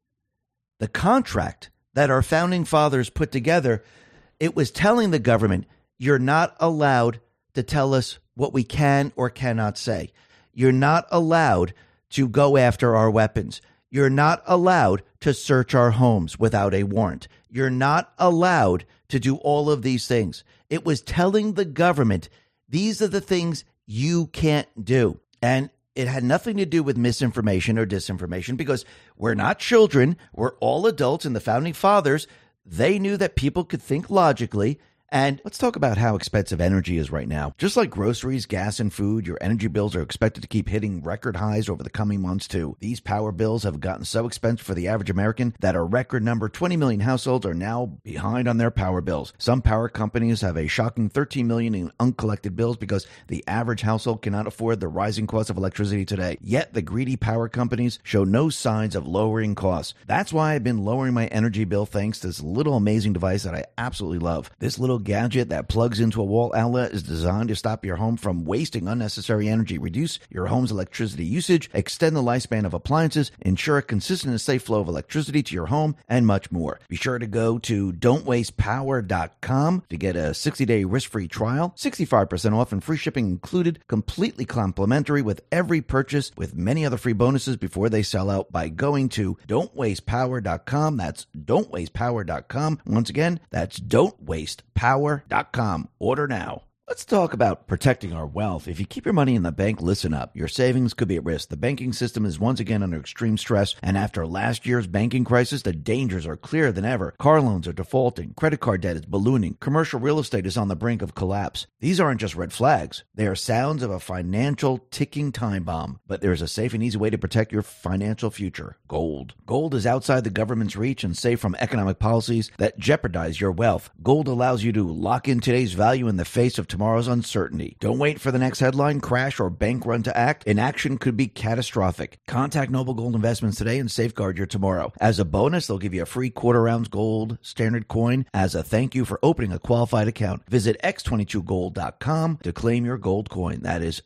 Speaker 1: The contract that our founding fathers put together, it was telling the government, you're not allowed to tell us what we can or cannot say. You're not allowed to go after our weapons. You're not allowed to search our homes without a warrant. You're not allowed to do all of these things. It was telling the government, these are the things you can't do. And it had nothing to do with misinformation or disinformation because we're not children. We're all adults, and the founding fathers, they knew that people could think logically. And let's talk about how expensive energy is right now. Just like groceries, gas, and food, your energy bills are expected to keep hitting record highs over the coming months, too. These power bills have gotten so expensive for the average American that a record number, 20 million households, are now behind on their power bills. Some power companies have a shocking 13 million in uncollected bills because the average household cannot afford the rising cost of electricity today. Yet the greedy power companies show no signs of lowering costs. That's why I've been lowering my energy bill thanks to this little amazing device that I absolutely love. This little gadget that plugs into a wall outlet is designed to stop your home from wasting unnecessary energy, reduce your home's electricity usage, extend the lifespan of appliances, ensure a consistent and safe flow of electricity to your home, and much more. Be sure to go to don'twastepower.com to get a 60-day risk-free trial, 65% off and free shipping included, completely complimentary with every purchase, with many other free bonuses before they sell out by going to don'twastepower.com. That's don'twastepower.com. Once again, that's don'twastepower.com. Order now. Let's talk about protecting our wealth. If you keep your money in the bank, listen up. Your savings could be at risk. The banking system is once again under extreme stress, and after last year's banking crisis, the dangers are clearer than ever. Car loans are defaulting, credit card debt is ballooning, commercial real estate is on the brink of collapse. These aren't just red flags. They are sounds of a financial ticking time bomb. But there is a safe and easy way to protect your financial future. Gold. Gold is outside the government's reach and safe from economic policies that jeopardize your wealth. Gold allows you to lock in today's value in the face of tomorrow's uncertainty. Don't wait for the next headline, crash, or bank run to act. Inaction could be catastrophic. Contact Noble Gold Investments today and safeguard your tomorrow. As a bonus, they'll give you a free quarter-ounce gold standard coin as a thank you for opening a qualified account. Visit x22gold.com to claim your gold coin. That is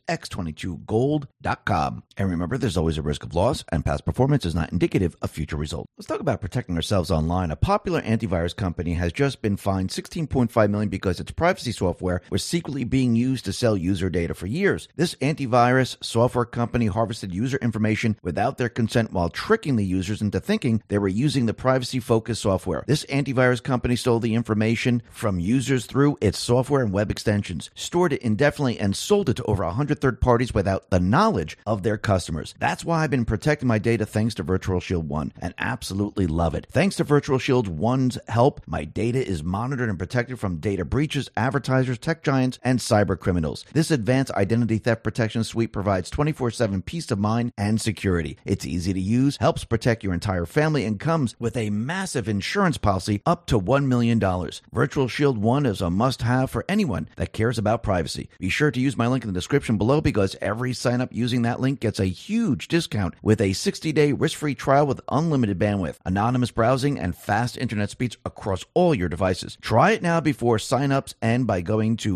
Speaker 1: x22gold.com. And remember, there's always a risk of loss, and past performance is not indicative of future results. Let's talk about protecting ourselves online. A popular antivirus company has just been fined $16.5 million because its privacy software was secretly being used to sell user data for years. This antivirus software company harvested user information without their consent while tricking the users into thinking they were using the privacy-focused software. This antivirus company stole the information from users through its software and web extensions, stored it indefinitely, and sold it to over 100 third parties without the knowledge of their customers. That's why I've been protecting my data thanks to Virtual Shield One, and absolutely love it. Thanks to Virtual Shield One's help, my data is monitored and protected from data breaches, advertisers, tech giants, and cyber criminals. This advanced identity theft protection suite provides 24/7 peace of mind and security. It's easy to use, helps protect your entire family, and comes with a massive insurance policy up to $1 million. Virtual Shield One is a must-have for anyone that cares about privacy. Be sure to use my link in the description below because every sign-up using that link gets a huge discount with a 60-day risk-free trial with unlimited bandwidth, anonymous browsing, and fast internet speeds across all your devices. Try it now before sign-ups end by going to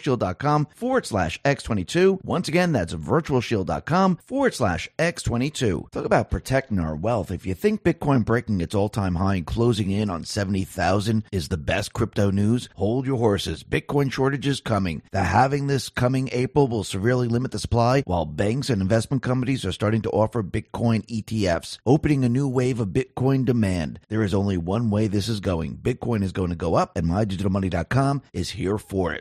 Speaker 1: virtualshield.com/X22. Once again, that's virtualshield.com/X22. Talk about protecting our wealth. If you think Bitcoin breaking its all-time high and closing in on 70,000 is the best crypto news, hold your horses. Bitcoin shortage is coming. The halving this coming April will severely limit the supply, while banks and investment companies are starting to offer Bitcoin ETFs, opening a new wave of Bitcoin demand. There is only one way this is going. Bitcoin is going to go up, and MyDigitalMoney.com is here for it. CEO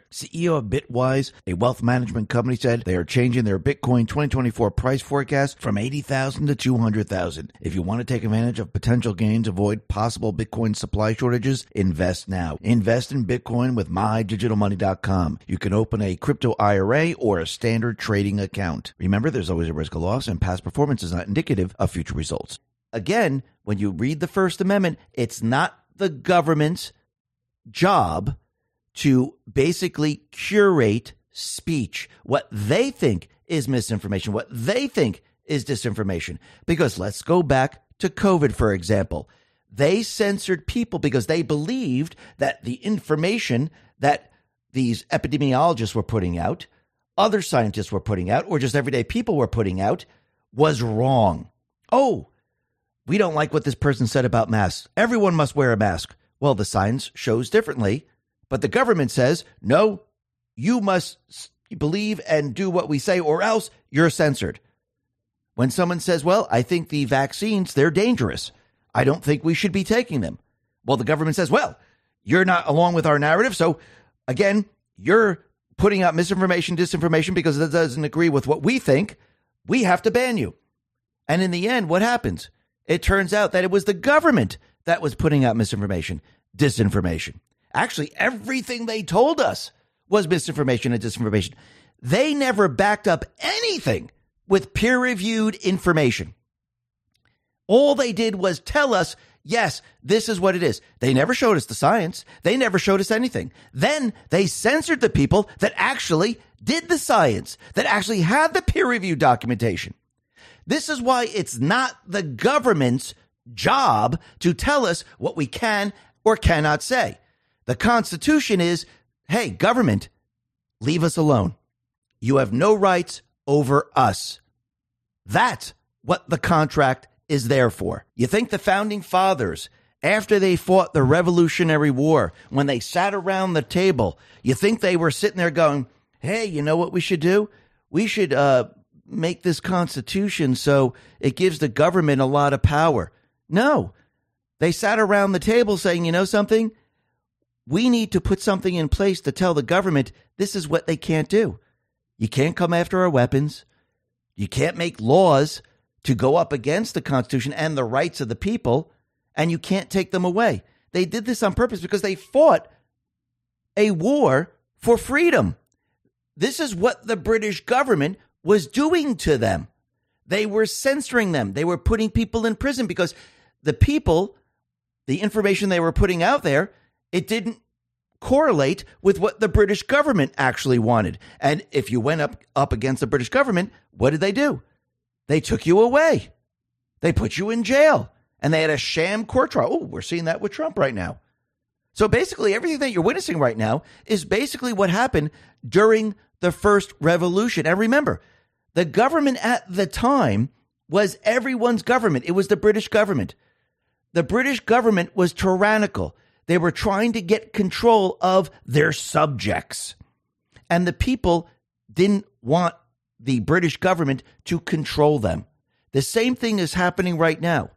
Speaker 1: CEO of Bitwise, a wealth management company, said they are changing their Bitcoin 2024 price forecast from 80,000 to 200,000. If you want to take advantage of potential gains, avoid possible Bitcoin supply shortages, invest now. Invest in Bitcoin with MyDigitalMoney.com. You can open a crypto IRA or a standard trading account. Remember, there's always a risk of loss, and past performance is not indicative of future results. Again, when you read the First Amendment, it's not the government's job to basically curate speech, what they think is misinformation, what they think is disinformation. Because let's go back to COVID, for example. They censored people because they believed that the information that these epidemiologists were putting out, other scientists were putting out, or just everyday people were putting out was wrong. Oh, we don't like what this person said about masks. Everyone must wear a mask. Well, the science shows differently, but the government says, no, you must believe and do what we say or else you're censored. When someone says, well, I think the vaccines, they're dangerous. I don't think we should be taking them. Well, the government says, well, you're not along with our narrative. So again, you're putting out misinformation, disinformation because it doesn't agree with what we think. We have to ban you. And in the end, what happens? It turns out that it was the government that was putting out misinformation, disinformation. Actually, everything they told us was misinformation and disinformation. They never backed up anything with peer-reviewed information. All they did was tell us, yes, this is what it is. They never showed us the science. They never showed us anything. Then they censored the people that actually did the science, that actually had the peer-reviewed documentation. This is why it's not the government's job to tell us what we can or cannot say. The Constitution is, hey, government, leave us alone. You have no rights over us. That's what the contract is there for. You think the founding fathers, after they fought the Revolutionary War, when they sat around the table, you think they were sitting there going, hey, you know what we should do? We should make this Constitution so it gives the government a lot of power. No, they sat around the table saying, you know something? We need to put something in place to tell the government this is what they can't do. You can't come after our weapons. You can't make laws to go up against the Constitution and the rights of the people, and you can't take them away. They did this on purpose because they fought a war for freedom. This is what the British government was doing to them. They were censoring them. They were putting people in prison because the people, the information they were putting out there, it didn't correlate with what the British government actually wanted. And if you went up against the British government, what did they do? They took you away. They put you in jail. And they had a sham court trial. Oh, we're seeing that with Trump right now. So basically, everything that you're witnessing right now is basically what happened during the first revolution. And remember, the government at the time was everyone's government. It was the British government. The British government was tyrannical. They were trying to get control of their subjects. And the people didn't want the British government to control them. The same thing is happening right now.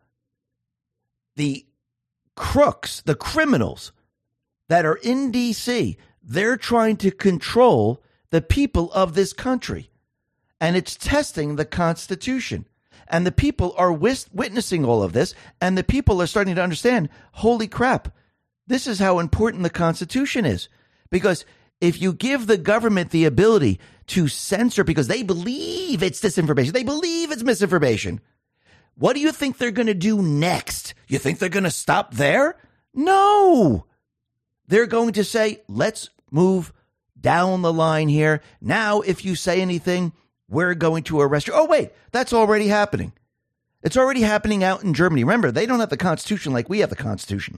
Speaker 1: The crooks, the criminals that are in D.C., they're trying to control the people of this country. And it's testing the Constitution. And the people are witnessing all of this. And the people are starting to understand, holy crap, this is how important the Constitution is. Because if you give the government the ability to censor because they believe it's disinformation, they believe it's misinformation, what do you think they're going to do next? You think they're going to stop there? No. They're going to say, let's move down the line here. Now, if you say anything, we're going to arrest you. Oh, wait, that's already happening. It's already happening out in Germany. Remember, they don't have the Constitution like we have the Constitution.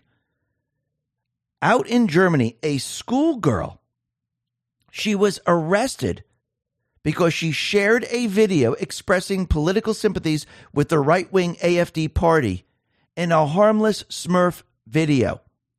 Speaker 1: Out in Germany, a schoolgirl, she was arrested because she shared a video expressing political sympathies with the right-wing AfD party in a harmless Smurf video.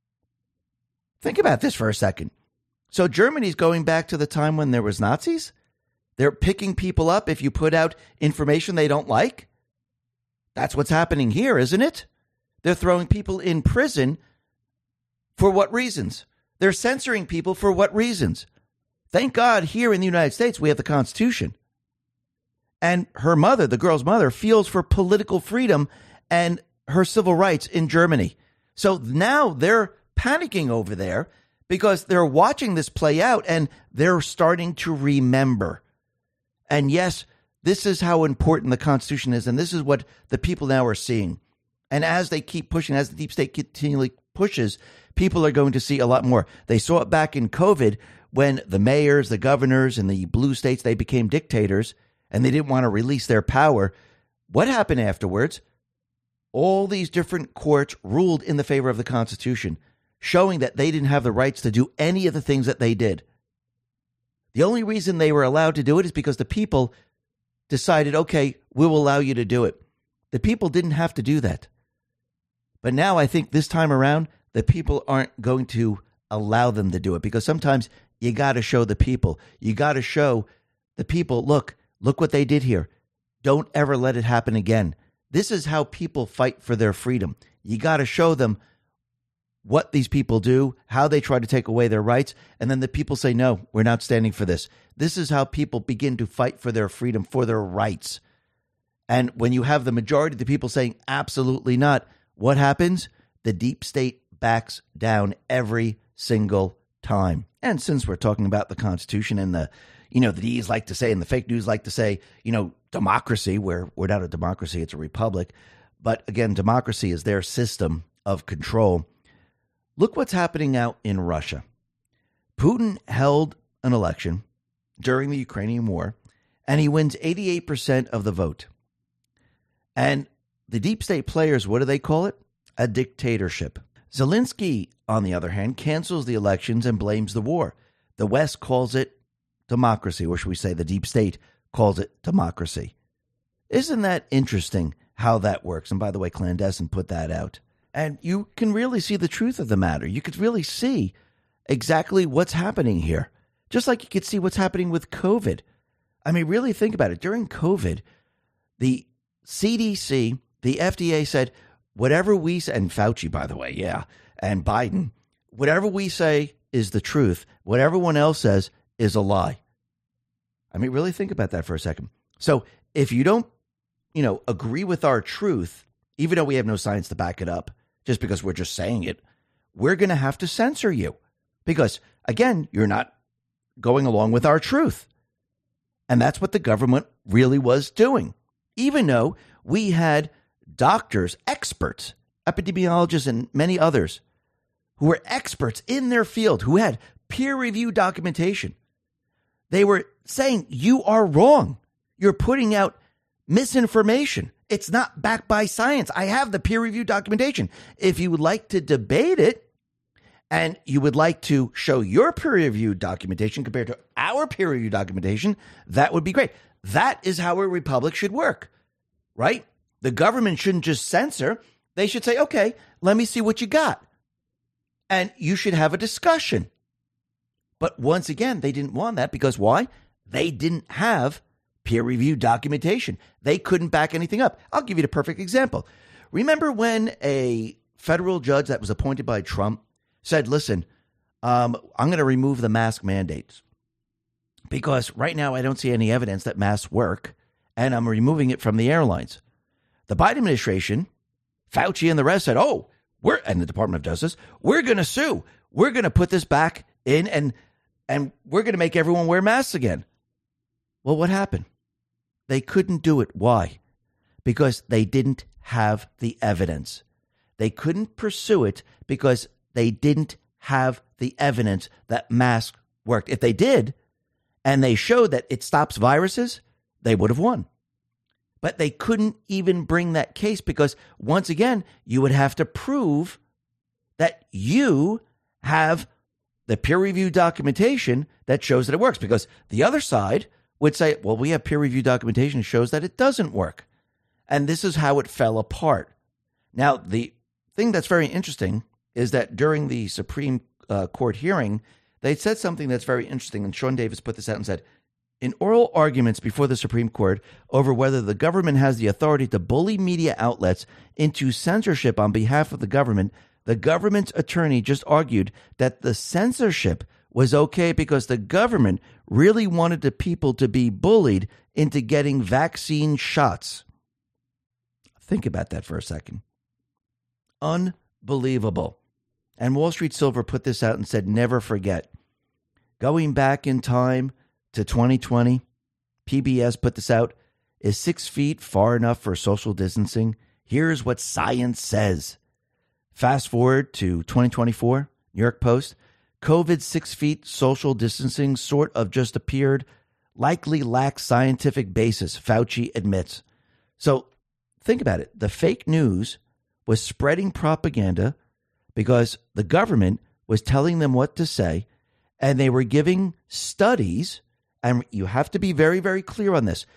Speaker 1: Think about this for a second. So Germany's going back to the time when there was Nazis? They're picking people up if you put out information they don't like? That's what's happening here, isn't it? They're throwing people in prison for what reasons? They're censoring people for what reasons? Thank God here in the United States, we have the Constitution. And her mother, the girl's mother, feels for political freedom and her civil rights in Germany. So now they're panicking over there because they're watching this play out and they're starting to remember. And yes, this is how important the Constitution is. And this is what the people now are seeing. And as they keep pushing, as the deep state continually pushes, people are going to see a lot more. They saw it back in COVID when the mayors, the governors, and the blue states, they became dictators and they didn't want to release their power. What happened afterwards? All these different courts ruled in the favor of the Constitution, showing that they didn't have the rights to do any of the things that they did. The only reason they were allowed to do it is because the people decided, okay, we will allow you to do it. The people didn't have to do that. But now I think this time around, the people aren't going to allow them to do it because sometimes you got to show the people. You got to show the people, look what they did here. Don't ever let it happen again. This is how people fight for their freedom. You got to show them what these people do, how they try to take away their rights, and then the people say, no, we're not standing for this. This is how people begin to fight for their freedom, for their rights. And when you have the majority of the people saying absolutely not, what happens? The deep state backs down every single time. And since we're talking about the Constitution and the D's like to say, and the fake news like to say, democracy, where we're not a democracy, it's a republic. But again, democracy is their system of control. Look what's happening out in Russia. Putin held an election during the Ukrainian war, and he wins 88% of the vote. And the deep state players, what do they call it? A dictatorship. Zelensky, on the other hand, cancels the elections and blames the war. The West calls it democracy, or should we say the deep state calls it democracy. Isn't that interesting how that works? And by the way, Clandestine put that out. And you can really see the truth of the matter. You could really see exactly what's happening here. Just like you could see what's happening with COVID. I mean, really think about it. During COVID, the CDC, the FDA said, whatever we say, and Fauci, by the way, yeah, and Biden, whatever we say is the truth. What everyone else says is a lie. I mean, really think about that for a second. So if you don't, agree with our truth, even though we have no science to back it up, just because we're just saying it, we're going to have to censor you because, again, you're not going along with our truth. And that's what the government really was doing. Even though we had doctors, experts, epidemiologists, and many others who were experts in their field, who had peer-reviewed documentation. They were saying, you are wrong. You're putting out misinformation. It's not backed by science. I have the peer-reviewed documentation. If you would like to debate it and you would like to show your peer-reviewed documentation compared to our peer-reviewed documentation, that would be great. That is how a republic should work, right? The government shouldn't just censor. They should say, okay, let me see what you got. And you should have a discussion. But once again, they didn't want that because why? They didn't have peer-reviewed documentation. They couldn't back anything up. I'll give you the perfect example. Remember when a federal judge that was appointed by Trump said, listen, I'm going to remove the mask mandates because right now I don't see any evidence that masks work, and I'm removing it from the airlines. The Biden administration, Fauci and the rest said, and the Department of Justice, we're going to sue. We're going to put this back in and we're going to make everyone wear masks again. Well, what happened? They couldn't do it. Why? Because they didn't have the evidence. They couldn't pursue it because they didn't have the evidence that masks worked. If they did, and they showed that it stops viruses, they would have won. But they couldn't even bring that case because, once again, you would have to prove that you have the peer-reviewed documentation that shows that it works. Because the other side would say, well, we have peer-reviewed documentation that shows that it doesn't work. And this is how it fell apart. Now, the thing that's very interesting is that during the Supreme Court hearing, they said something that's very interesting. And Sean Davis put this out and said, in oral arguments before the Supreme Court over whether the government has the authority to bully media outlets into censorship on behalf of the government's attorney just argued that the censorship was okay because the government really wanted the people to be bullied into getting vaccine shots. Think about that for a second. Unbelievable. And Wall Street Silver put this out and said, never forget. Going back in time to 2020, PBS put this out, is 6 feet far enough for social distancing? Here's what science says. Fast forward to 2024, New York Post, COVID 6 feet social distancing sort of just appeared, likely lacks scientific basis, Fauci admits. So think about it. The fake news was spreading propaganda because the government was telling them what to say, and they were giving studies, and you have to be very, very clear on this.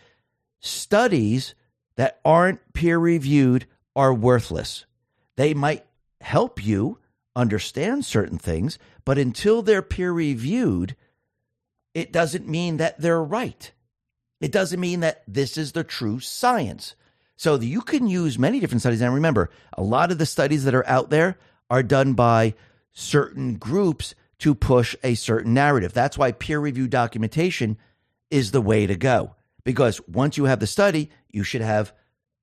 Speaker 1: Studies that aren't peer-reviewed are worthless. They might help you understand certain things, but until they're peer-reviewed, it doesn't mean that they're right. It doesn't mean that this is the true science. So you can use many different studies. And remember, a lot of the studies that are out there are done by certain groups to push a certain narrative. That's why peer-reviewed documentation is the way to go. Because once you have the study, you should have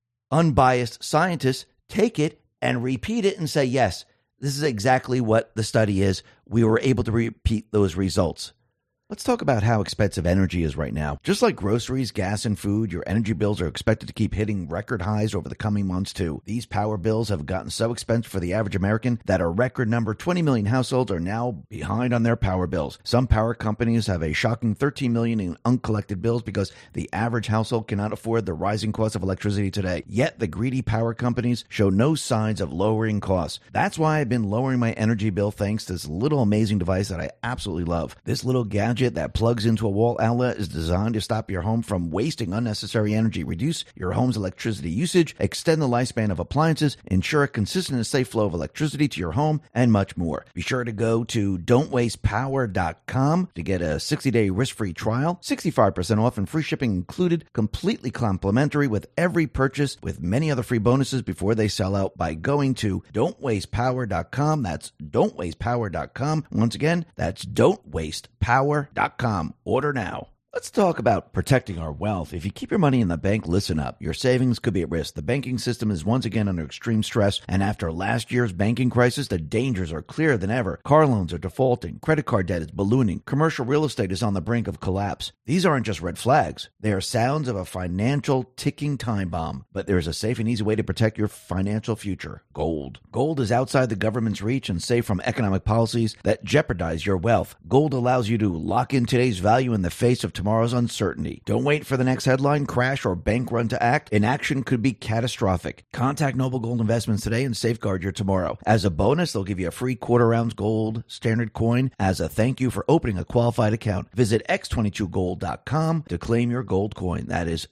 Speaker 1: unbiased scientists take it and repeat it and say, yes, this is exactly what the study is. We were able to repeat those results. Let's talk about how expensive energy is right now. Just like groceries, gas, and food, your energy bills are expected to keep hitting record highs over the coming months, too. These power bills have gotten so expensive for the average American that a record number 20 million households are now behind on their power bills. Some power companies have a shocking 13 million in uncollected bills because the average household cannot afford the rising cost of electricity today. Yet the greedy power companies show no signs of lowering costs. That's why I've been lowering my energy bill thanks to this little amazing device that I absolutely love. This little gadget that plugs into a wall outlet is designed to stop your home from wasting unnecessary energy, reduce your home's electricity usage, extend the lifespan of appliances, ensure a consistent and safe flow of electricity to your home, and much more. Be sure to go to don'twastepower.com to get a 60-day risk-free trial, 65% off and free shipping included, completely complimentary with every purchase, with many other free bonuses before they sell out by going to don'twastepower.com. That's don'twastepower.com. Once again, that's don'twastepower.com. Order now. Let's talk about protecting our wealth. If you keep your money in the bank, listen up. Your savings could be at risk. The banking system is once again under extreme stress, and after last year's banking crisis, the dangers are clearer than ever. Car loans are defaulting, credit card debt is ballooning, commercial real estate is on the brink of collapse. These aren't just red flags. They are sounds of a financial ticking time bomb. But there is a safe and easy way to protect your financial future. Gold. Gold is outside the government's reach and safe from economic policies that jeopardize your wealth. Gold allows you to lock in today's value in the face of tomorrow's uncertainty. Don't wait for the next headline, crash, or bank run to act. Inaction could be catastrophic. Contact Noble Gold Investments today and safeguard your tomorrow. As a bonus, they'll give you a free quarter-ounce gold standard coin as a thank you for opening a qualified account. Visit x22gold.com to claim your gold coin. That is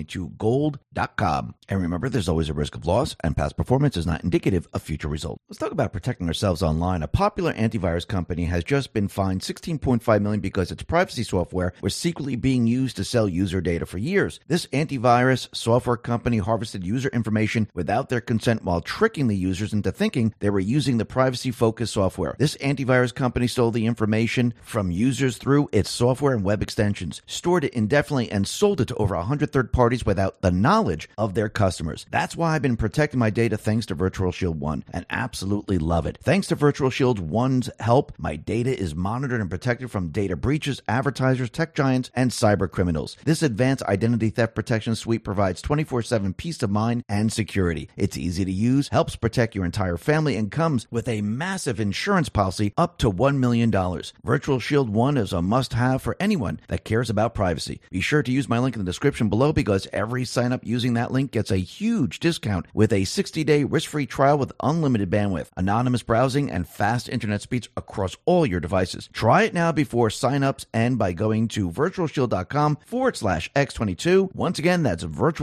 Speaker 1: x22gold.com. And remember, there's always a risk of loss, and past performance is not indicative of future results. Let's talk about protecting ourselves online. A popular antivirus company has just been fined $16.5 million because its privacy software was secretly being used to sell user data for years. This antivirus software company harvested user information without their consent while tricking the users into thinking they were using the privacy-focused software. This antivirus company stole the information from users through its software and web extensions, stored it indefinitely, and sold it to over 100 third parties without the knowledge of their customers. That's why I've been protecting my data thanks to Virtual Shield 1 and absolutely love it. Thanks to Virtual Shield 1's help, my data is monitored and protected from data breaches, advertisers, tech giants, and cyber criminals. This advanced identity theft protection suite provides 24/7 peace of mind and security. It's easy to use, helps protect your entire family, and comes with a massive insurance policy up to $1 million. Virtual Shield 1 is a must-have for anyone that cares about privacy. Be sure to use my link in the description below because every sign-up using that link gets a huge discount with a 60-day risk-free trial with unlimited bandwidth, anonymous browsing, and fast internet speeds across all your devices. Try it now before sign-ups end by going to virtualshield.com virtualshield.com/X22. Once again, that's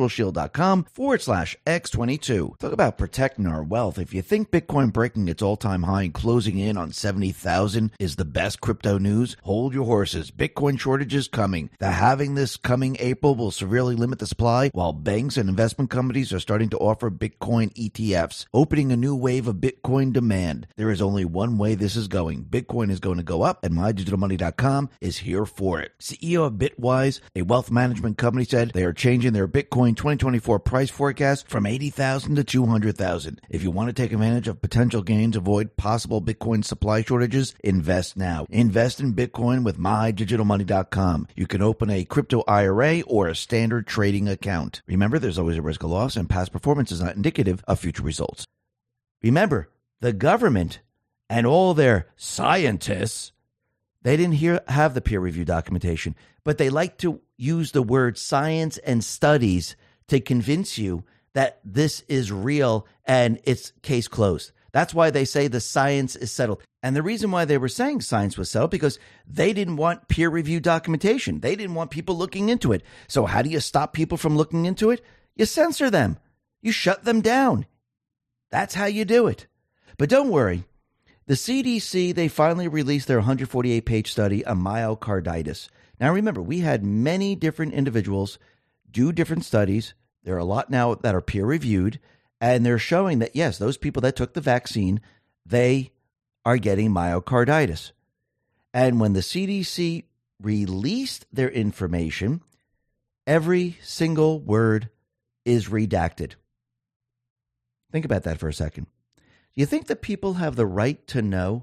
Speaker 1: virtualshield.com/X22. Talk about protecting our wealth. If you think Bitcoin breaking its all-time high and closing in on 70,000 is the best crypto news, hold your horses. Bitcoin shortage is coming. The halving this coming April will severely limit the supply, while banks and investment companies are starting to offer Bitcoin ETFs, opening a new wave of Bitcoin demand. There is only one way this is going. Bitcoin is going to go up, and MyDigitalMoney.com is here for it. CEO of Bitwise, a wealth management company, said they are changing their Bitcoin 2024 price forecast from 80,000 to 200,000. If you want to take advantage of potential gains, avoid possible Bitcoin supply shortages, invest now. Invest in Bitcoin with MyDigitalMoney.com. You can open a crypto IRA or a standard trading account. Remember, there's always a risk of loss, and past performance is not indicative of future results. Remember, the government and all their scientists, they didn't have the peer review documentation, but they like to use the word science and studies to convince you that this is real and it's case closed. That's why they say the science is settled. And the reason why they were saying science was settled, because they didn't want peer review documentation. They didn't want people looking into it. So how do you stop people from looking into it? You censor them. You shut them down. That's how you do it. But don't worry. The CDC, they finally released their 148-page study on myocarditis. Now, remember, we had many different individuals do different studies. There are a lot now that are peer-reviewed, and they're showing that, yes, those people that took the vaccine, they are getting myocarditis. And when the CDC released their information, every single word is redacted. Think about that for a second. Do you think that people have the right to know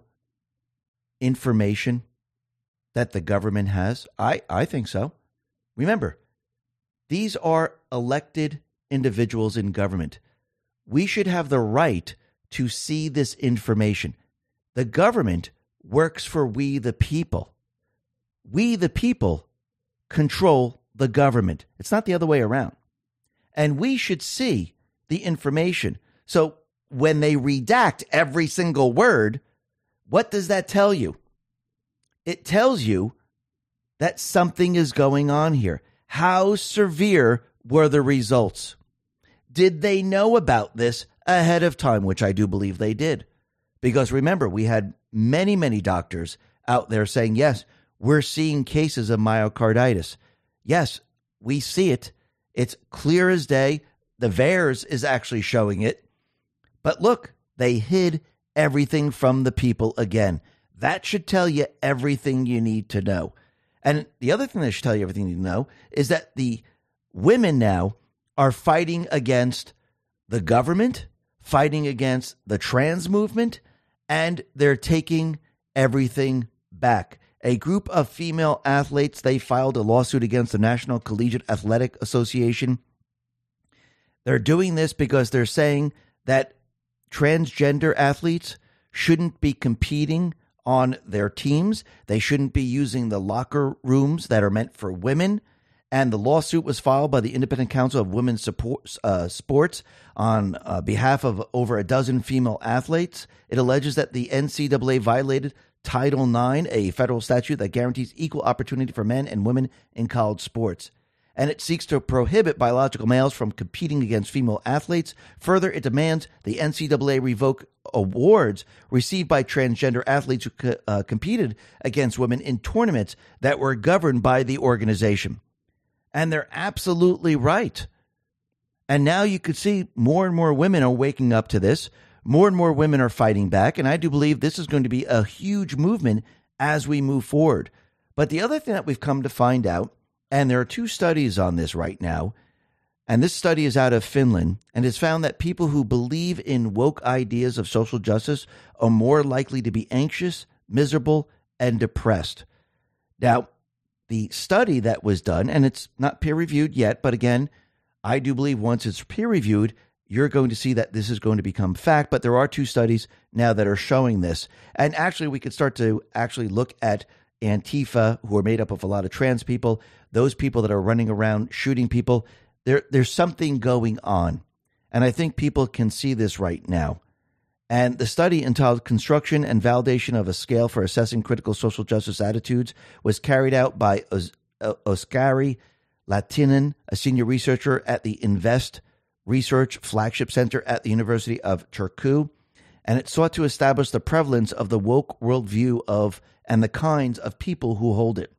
Speaker 1: information that the government has? I think so. Remember, these are elected individuals in government. We should have the right to see this information. The government works for we the people. We the people control the government. It's not the other way around. And we should see the information. So when they redact every single word, what does that tell you? It tells you that something is going on here. How severe were the results? Did they know about this ahead of time, which I do believe they did? Because remember, we had many, many doctors out there saying, yes, we're seeing cases of myocarditis. Yes, we see it. It's clear as day. The VAERS is actually showing it. But look, they hid everything from the people again. That should tell you everything you need to know. And the other thing that should tell you everything you need to know is that the women now are fighting against the government, fighting against the trans movement, and they're taking everything back. A group of female athletes, they filed a lawsuit against the National Collegiate Athletic Association. They're doing this because they're saying that transgender athletes shouldn't be competing on their teams. They shouldn't be using the locker rooms that are meant for women. And the lawsuit was filed by the Independent Council of Women's Sports on behalf of over a dozen female athletes. It alleges that the NCAA violated Title IX, a federal statute that guarantees equal opportunity for men and women in college sports. And it seeks to prohibit biological males from competing against female athletes. Further, it demands the NCAA revoke awards received by transgender athletes who competed against women in tournaments that were governed by the organization. And they're absolutely right. And now you could see more and more women are waking up to this. More and more women are fighting back. And I do believe this is going to be a huge movement as we move forward. But the other thing that we've come to find out, and there are two studies on this right now, and this study is out of Finland, and it's found that people who believe in woke ideas of social justice are more likely to be anxious, miserable, and depressed. Now, the study that was done, and it's not peer-reviewed yet, but again, I do believe once it's peer-reviewed, you're going to see that this is going to become fact, but there are two studies now that are showing this. And actually, we could start to actually look at Antifa, who are made up of a lot of trans people, those people that are running around shooting people. There's something going on. And I think people can see this right now. And the study entitled Construction and Validation of a Scale for Assessing Critical Social Justice Attitudes was carried out by Oskari Latinen, a senior researcher at the Invest Research Flagship Center at the University of Turku, and it sought to establish the prevalence of the woke worldview and the kinds of people who hold it.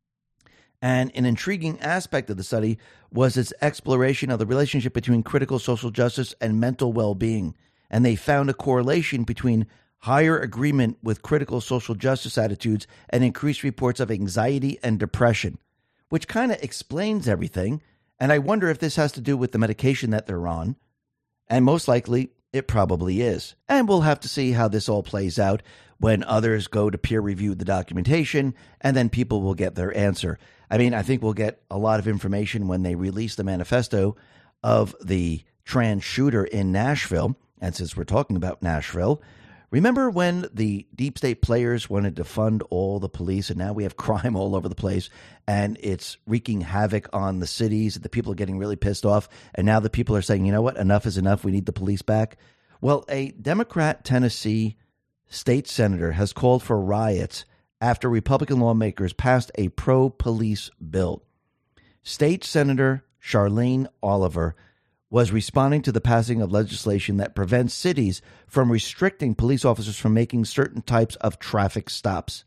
Speaker 1: And an intriguing aspect of the study was its exploration of the relationship between critical social justice and mental well-being. And they found a correlation between higher agreement with critical social justice attitudes and increased reports of anxiety and depression, which kind of explains everything. And I wonder if this has to do with the medication that they're on. And most likely, it probably is. And we'll have to see how this all plays out when others go to peer review the documentation, and then people will get their answer. I mean, I think we'll get a lot of information when they release the manifesto of the trans shooter in Nashville. And since we're talking about Nashville, remember when the deep state players wanted to fund all the police, and now we have crime all over the place, and it's wreaking havoc on the cities, and the people are getting really pissed off, and now the people are saying, you know what, enough is enough, we need the police back? Well, a Democrat Tennessee state senator has called for riots after Republican lawmakers passed a pro-police bill. State Senator Charlene Oliver was responding to the passing of legislation that prevents cities from restricting police officers from making certain types of traffic stops.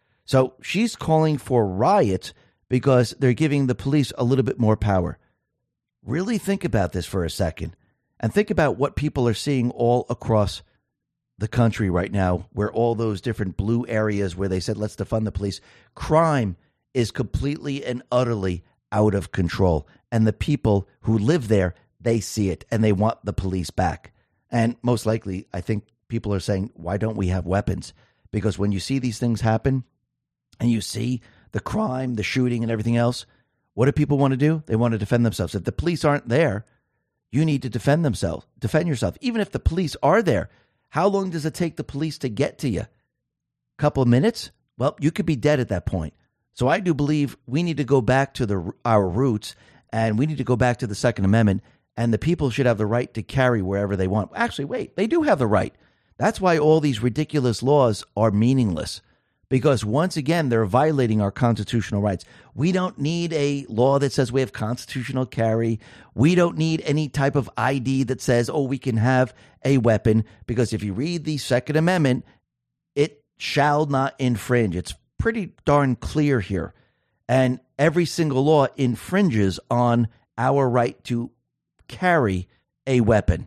Speaker 1: So she's calling for riots because they're giving the police a little bit more power. Really think about this for a second, and think about what people are seeing all across the country right now, where all those different blue areas where they said, let's defund the police. Crime is completely and utterly out of control. And the people who live there, they see it and they want the police back. And most likely, I think people are saying, why don't we have weapons? Because when you see these things happen and you see the crime, the shooting and everything else, what do people want to do? They want to defend themselves. If the police aren't there, you need to defend yourself. Even if the police are there, how long does it take the police to get to you? A couple of minutes? Well, you could be dead at that point. So I do believe we need to go back to our roots, and we need to go back to the Second Amendment, and the people should have the right to carry wherever they want. Actually, wait, they do have the right. That's why all these ridiculous laws are meaningless, because once again, they're violating our constitutional rights. We don't need a law that says we have constitutional carry. We don't need any type of ID that says, oh, we can have a weapon, because if you read the Second Amendment, it shall not infringe. It's pretty darn clear here. And every single law infringes on our right to carry a weapon.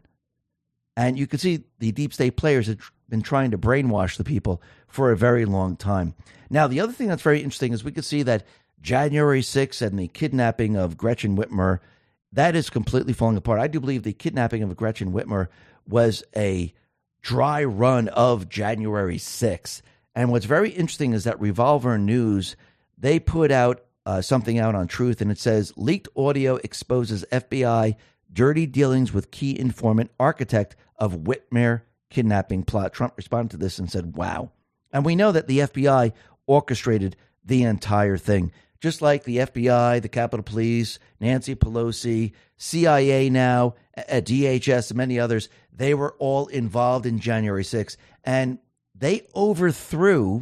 Speaker 1: And you can see the deep state players have been trying to brainwash the people for a very long time. Now, the other thing that's very interesting is we can see that January 6th and the kidnapping of Gretchen Whitmer, that is completely falling apart. I do believe the kidnapping of Gretchen Whitmer was a dry run of January 6th. And what's very interesting is that Revolver News, they put out something out on Truth, and it says, leaked audio exposes FBI dirty dealings with key informant, architect of Whitmer kidnapping plot. Trump responded to this and said, wow. And we know that the FBI orchestrated the entire thing. Just like the FBI, the Capitol Police, Nancy Pelosi, CIA now, DHS, and many others, they were all involved in January 6th. And they overthrew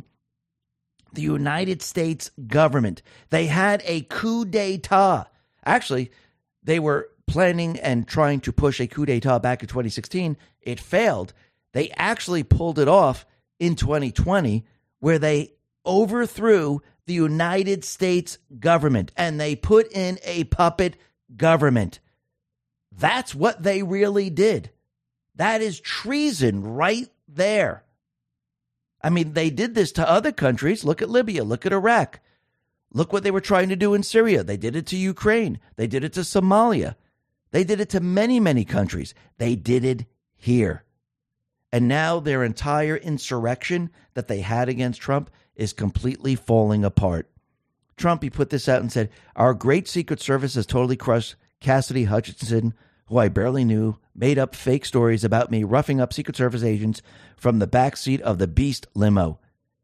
Speaker 1: the United States government. They had a coup d'etat. Actually, they were planning and trying to push a coup d'etat back in 2016. It failed. They actually pulled it off in 2020, where they overthrew the United States government and they put in a puppet government. That's what they really did. That is treason right there. I mean, they did this to other countries. Look at Libya. Look at Iraq. Look what they were trying to do in Syria. They did it to Ukraine. They did it to Somalia. They did it to many, many countries. They did it here. And now their entire insurrection that they had against Trump is completely falling apart. Trump, he put this out and said, our great Secret Service has totally crushed Cassidy Hutchinson, who I barely knew, made up fake stories about me roughing up Secret Service agents from the backseat of the Beast limo.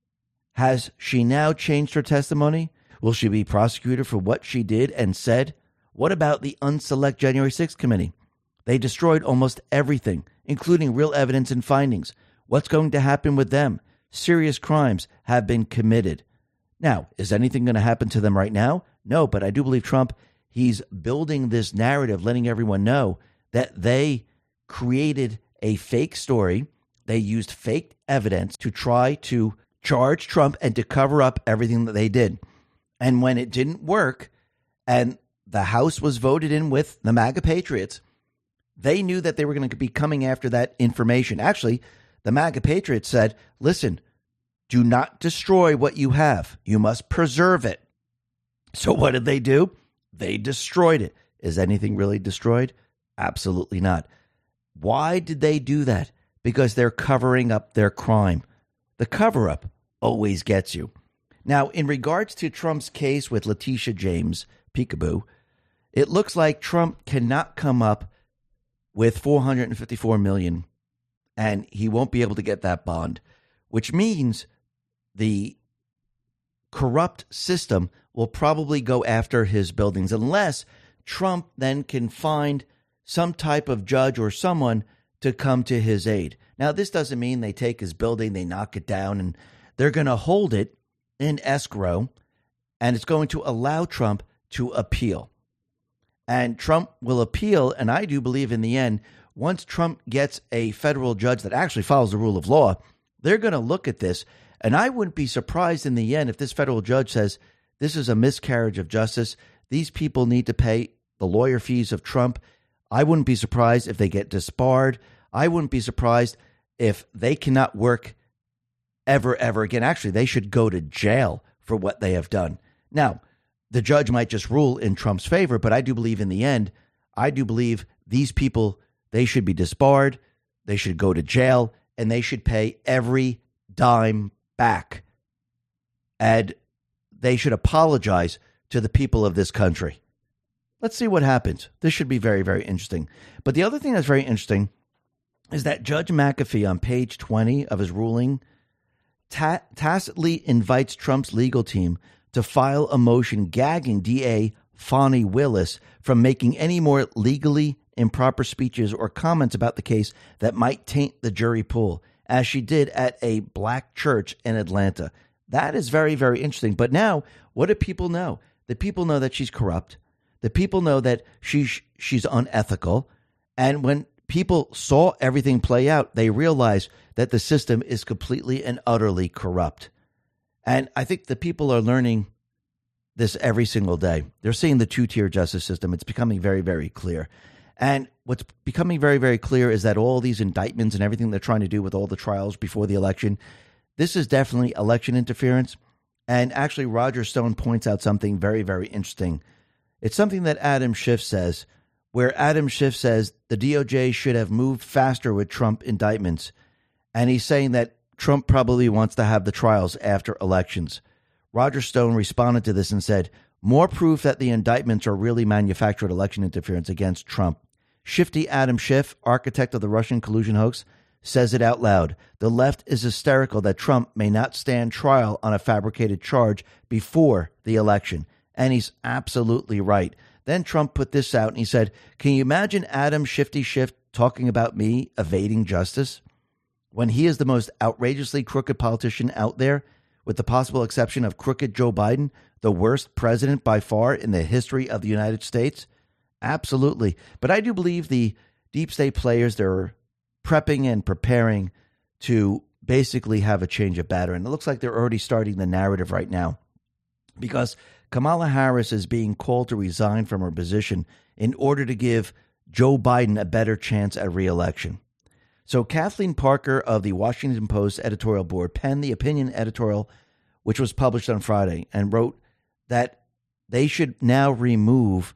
Speaker 1: Has she now changed her testimony? Will she be prosecuted for what she did and said? What about the unselect January 6th committee? They destroyed almost everything, including real evidence and findings. What's going to happen with them? Serious crimes have been committed. Now, is anything going to happen to them right now? No, but I do believe Trump, he's building this narrative, letting everyone know that they created a fake story. They used fake evidence to try to charge Trump and to cover up everything that they did. And when it didn't work and the House was voted in with the MAGA Patriots, they knew that they were going to be coming after that information. Actually, the MAGA Patriots said, listen, do not destroy what you have. You must preserve it. So what did they do? They destroyed it. Is anything really destroyed? Absolutely not. Why did they do that? Because they're covering up their crime. The cover-up always gets you. Now, in regards to Trump's case with Letitia James, peekaboo, it looks like Trump cannot come up with $454 million, and he won't be able to get that bond, which means the corrupt system will probably go after his buildings unless Trump then can find some type of judge or someone to come to his aid. Now, this doesn't mean they take his building, they knock it down, and they're going to hold it in escrow, and it's going to allow Trump to appeal. And Trump will appeal, and I do believe in the end, once Trump gets a federal judge that actually follows the rule of law, they're going to look at this. And I wouldn't be surprised in the end if this federal judge says, this is a miscarriage of justice. These people need to pay the lawyer fees of Trump. I wouldn't be surprised if they get disbarred. I wouldn't be surprised if they cannot work ever again. Actually, they should go to jail for what they have done. Now, the judge might just rule in Trump's favor, but I do believe in the end, I do believe these people, they should be disbarred, they should go to jail, and they should pay every dime back. And they should apologize to the people of this country. Let's see what happens. This should be very, very interesting. But the other thing that's very interesting is that Judge McAfee on page 20 of his ruling tacitly invites Trump's legal team to file a motion gagging DA Fani Willis from making any more legally improper speeches or comments about the case that might taint the jury pool, as she did at a black church in Atlanta. That is very, very interesting. But now, what do people know? The people know that she's corrupt. The people know that she's unethical. And when people saw everything play out, they realized that the system is completely and utterly corrupt. And I think the people are learning this every single day. They're seeing the two-tier justice system. It's becoming very, very clear. And what's becoming very, very clear is that all these indictments and everything they're trying to do with all the trials before the election, this is definitely election interference. And actually, Roger Stone points out something very, very interesting. It's something that Adam Schiff says, where Adam Schiff says the DOJ should have moved faster with Trump indictments. And he's saying that Trump probably wants to have the trials after elections. Roger Stone responded to this and said, more proof that the indictments are really manufactured election interference against Trump. Shifty Adam Schiff, architect of the Russian collusion hoax, says it out loud. The left is hysterical that Trump may not stand trial on a fabricated charge before the election. And he's absolutely right. Then Trump put this out and he said, can you imagine Adam Shifty Schiff talking about me evading justice? When he is the most outrageously crooked politician out there, with the possible exception of crooked Joe Biden, the worst president by far in the history of the United States? Absolutely. But I do believe the deep state players, they're prepping and preparing to basically have a change of batter. And it looks like they're already starting the narrative right now, because Kamala Harris is being called to resign from her position in order to give Joe Biden a better chance at re-election. So Kathleen Parker of the Washington Post editorial board penned the opinion editorial, which was published on Friday, and wrote that they should now remove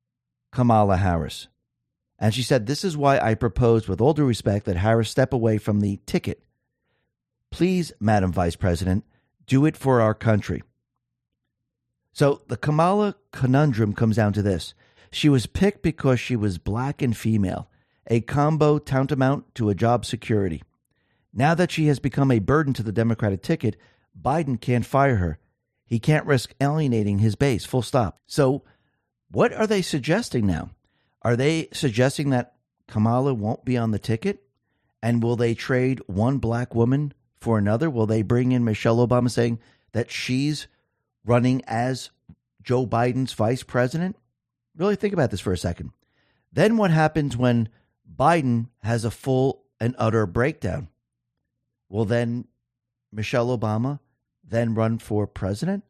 Speaker 1: Kamala Harris. And she said, this is why I propose, with all due respect, that Harris step away from the ticket. Please, Madam Vice President, do it for our country. So the Kamala conundrum comes down to this. She was picked because she was black and female, a combo tantamount to a job security. Now that she has become a burden to the Democratic ticket, Biden can't fire her. He can't risk alienating his base, full stop. So what are they suggesting now? Are they suggesting that Kamala won't be on the ticket? And will they trade one black woman for another? Will they bring in Michelle Obama saying that she's running as Joe Biden's vice president? Really think about this for a second. Then what happens when Biden has a full and utter breakdown? Will then Michelle Obama then run for president?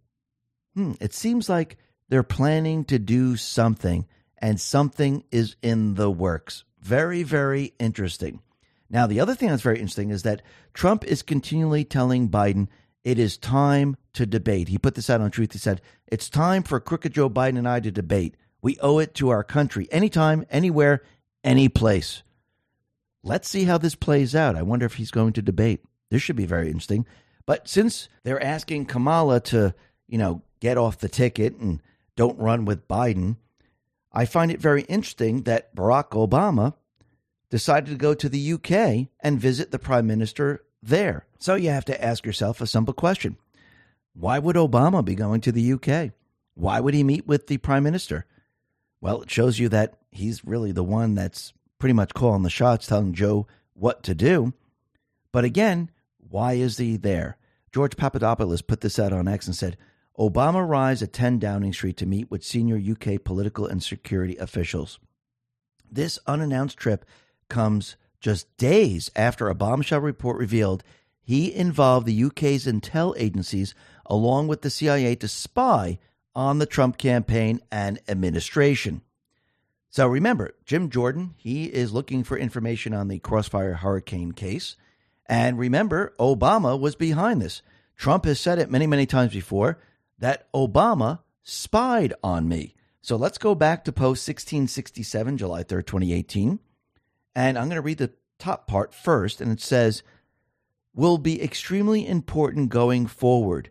Speaker 1: It seems like they're planning to do something, and something is in the works. Very, very interesting. Now, the other thing that's very interesting is that Trump is continually telling Biden it is time to debate. He put this out on Truth. He said, it's time for crooked Joe Biden and I to debate. We owe it to our country. Anytime, anywhere, any place. Let's see how this plays out. I wonder if he's going to debate. This should be very interesting. But since they're asking Kamala to, get off the ticket and don't run with Biden, I find it very interesting that Barack Obama decided to go to the UK and visit the prime minister there. So you have to ask yourself a simple question. Why would Obama be going to the UK? Why would he meet with the prime minister? Well, it shows you that he's really the one that's pretty much calling the shots, telling Joe what to do. But again, why is he there? George Papadopoulos put this out on X and said, Obama arrives at 10 Downing Street to meet with senior UK political and security officials. This unannounced trip comes just days after a bombshell report revealed he involved the UK's intel agencies along with the CIA to spy on the Trump campaign and administration. So remember, Jim Jordan, he is looking for information on the Crossfire Hurricane case. And remember, Obama was behind this. Trump has said it many, many times before that Obama spied on me. So let's go back to post 1667, July 3rd, 2018. And I'm going to read the top part first. And it says, will be extremely important going forward.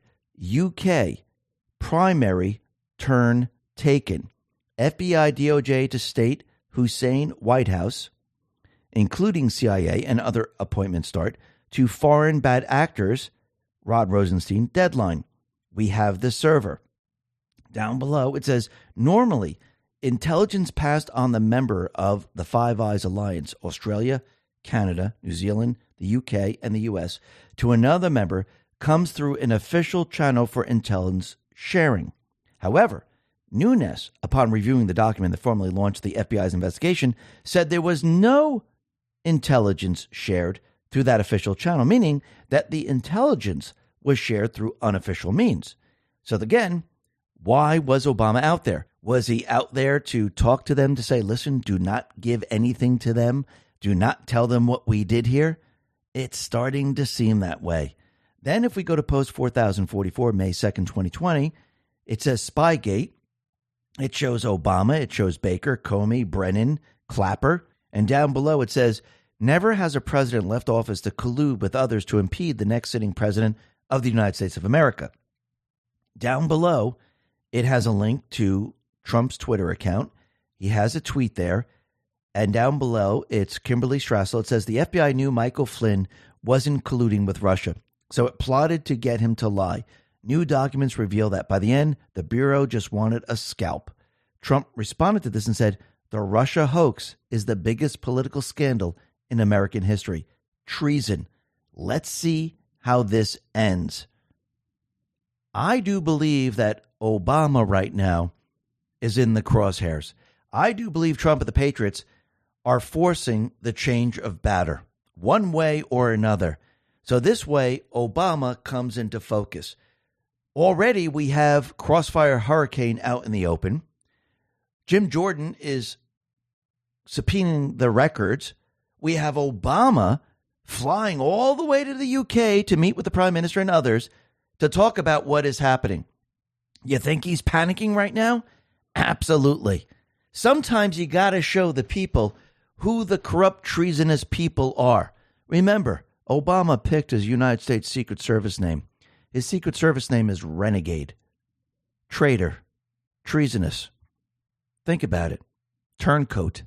Speaker 1: UK primary turn taken. FBI DOJ to state Hussein White House, including CIA and other appointments start, to foreign bad actors, Rod Rosenstein, deadline. We have the server. Down below, it says, normally, intelligence passed on the member of the Five Eyes Alliance, Australia, Canada, New Zealand, the UK, and the US, to another member comes through an official channel for intelligence sharing. However, Nunes, upon reviewing the document that formally launched the FBI's investigation, said there was no intelligence shared through that official channel, meaning that the intelligence was shared through unofficial means. So again, why was Obama out there? Was he out there to talk to them, to say, listen, do not give anything to them? Do not tell them what we did here? It's starting to seem that way. Then if we go to post 4044, May 2nd, 2020, it says Spygate. It shows Obama, it shows Baker, Comey, Brennan, Clapper. And down below it says, never has a president left office to collude with others to impede the next sitting president of the United States of America. Down below, it has a link to Trump's Twitter account. He has a tweet there. And down below, it's Kimberly Strassel. It says the FBI knew Michael Flynn wasn't colluding with Russia, so it plotted to get him to lie. New documents reveal that by the end, the Bureau just wanted a scalp. Trump responded to this and said, the Russia hoax is the biggest political scandal in American history. Treason. Let's see how this ends. I do believe that Obama right now is in the crosshairs. I do believe Trump and the Patriots are forcing the change of batter, one way or another. So this way, Obama comes into focus. Already we have Crossfire Hurricane out in the open. Jim Jordan is subpoenaing the records. We have Obama flying all the way to the UK to meet with the Prime Minister and others to talk about what is happening. You think he's panicking right now? Absolutely. Sometimes you got to show the people who the corrupt, treasonous people are. Remember, Obama picked his United States Secret Service name. His Secret Service name is renegade, traitor, treasonous. Think about it. Turncoat.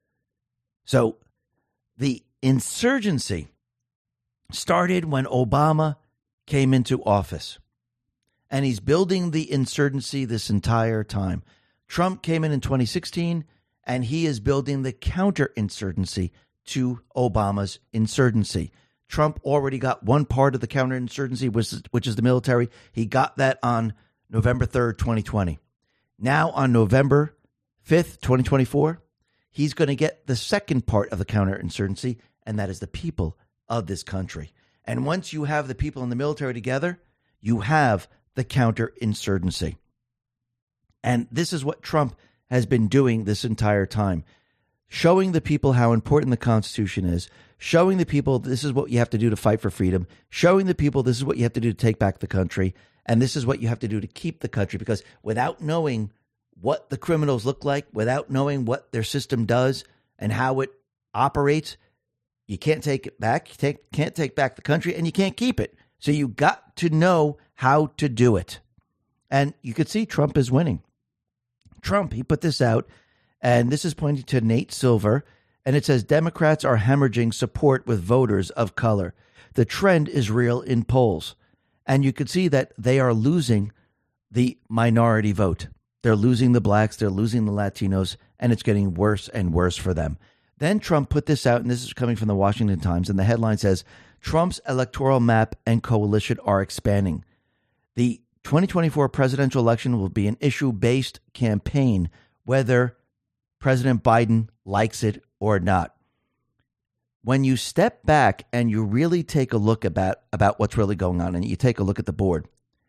Speaker 1: So the insurgency started when Obama came into office. And he's building the insurgency this entire time. Trump came in 2016, and he is building the counterinsurgency to Obama's insurgency. Trump already got one part of the counterinsurgency, which is the military. He got that on November 3rd, 2020. Now on November 5th, 2024, he's going to get the second part of the counterinsurgency, and that is the people of this country. And once you have the people in the military together, you have the counterinsurgency. And this is what Trump has been doing this entire time, showing the people how important the Constitution is, showing the people this is what you have to do to fight for freedom, showing the people this is what you have to do to take back the country, and this is what you have to do to keep the country. Because without knowing what the criminals look like, without knowing what their system does and how it operates, you can't take it back. You can't take back the country, and you can't keep it. So you got to know how to do it. And you could see Trump is winning. Trump, he put this out, and this is pointing to Nate Silver, and it says Democrats are hemorrhaging support with voters of color. The trend is real in polls. And you could see that they are losing the minority vote. They're losing the blacks, they're losing the Latinos, and it's getting worse and worse for them. Then Trump put this out, and this is coming from the Washington Times, and the headline says, Trump's electoral map and coalition are expanding. The 2024 presidential election will be an issue-based campaign, whether President Biden likes it or not. When you step back and you really take a look about what's really going on, and you take a look at the board,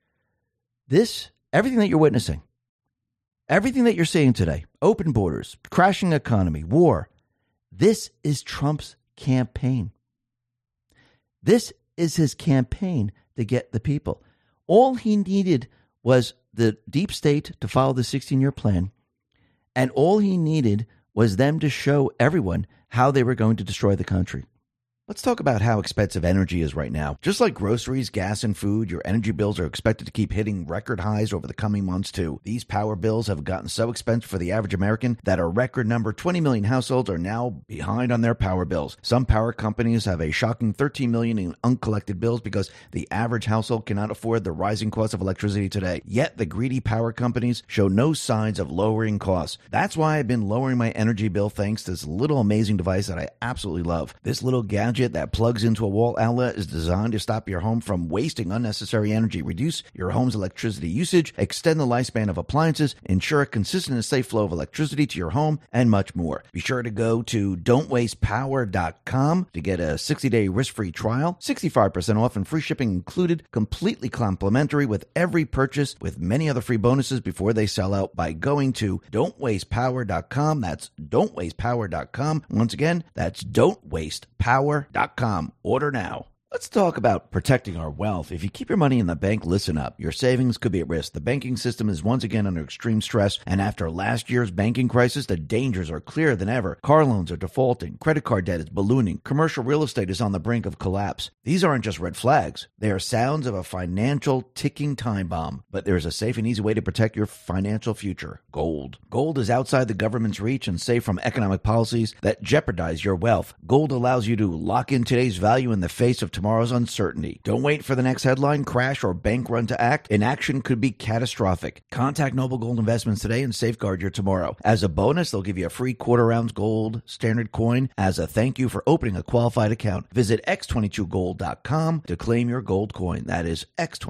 Speaker 1: everything that you're witnessing, everything that you're seeing today, open borders, crashing economy, war, this is Trump's campaign. This is his campaign to get the people. All he needed was the deep state to follow the 16-year plan, and all he needed was them to show everyone how they were going to destroy the country. Let's talk about how expensive energy is right now. Just like groceries, gas, and food, your energy bills are expected to keep hitting record highs over the coming months, too. These power bills have gotten so expensive for the average American that a record number 20 million households are now behind on their power bills. Some power companies have a shocking 13 million in uncollected bills because the average household cannot afford the rising cost of electricity today. Yet the greedy power companies show no signs of lowering costs. That's why I've been lowering my energy bill thanks to this little amazing device that I absolutely love. This little gadget that plugs into a wall outlet is designed to stop your home from wasting unnecessary energy, reduce your home's electricity usage, extend the lifespan of appliances, ensure a consistent and safe flow of electricity to your home, and much more. Be sure to go to don'twastepower.com to get a 60-day risk-free trial, 65% off and free shipping included, completely complimentary with every purchase, with many other free bonuses before they sell out by going to don'twastepower.com. That's don'twastepower.com. Once again, that's don'twastepower.com. Order now. Let's talk about protecting our wealth. If you keep your money in the bank, listen up. Your savings could be at risk. The banking system is once again under extreme stress, and after last year's banking crisis, the dangers are clearer than ever. Car loans are defaulting, credit card debt is ballooning, commercial real estate is on the brink of collapse. These aren't just red flags. They are sounds of a financial ticking time bomb. But there is a safe and easy way to protect your financial future. Gold. Gold is outside the government's reach and safe from economic policies that jeopardize your wealth. Gold allows you to lock in today's value in the face of tomorrow's uncertainty. Don't wait for the next headline, crash, or bank run to act. Inaction could be catastrophic. Contact Noble Gold Investments today and safeguard your tomorrow. As a bonus, they'll give you a free quarter-ounce gold standard coin as a thank you for opening a qualified account. Visit x22gold.com to claim your gold coin. That is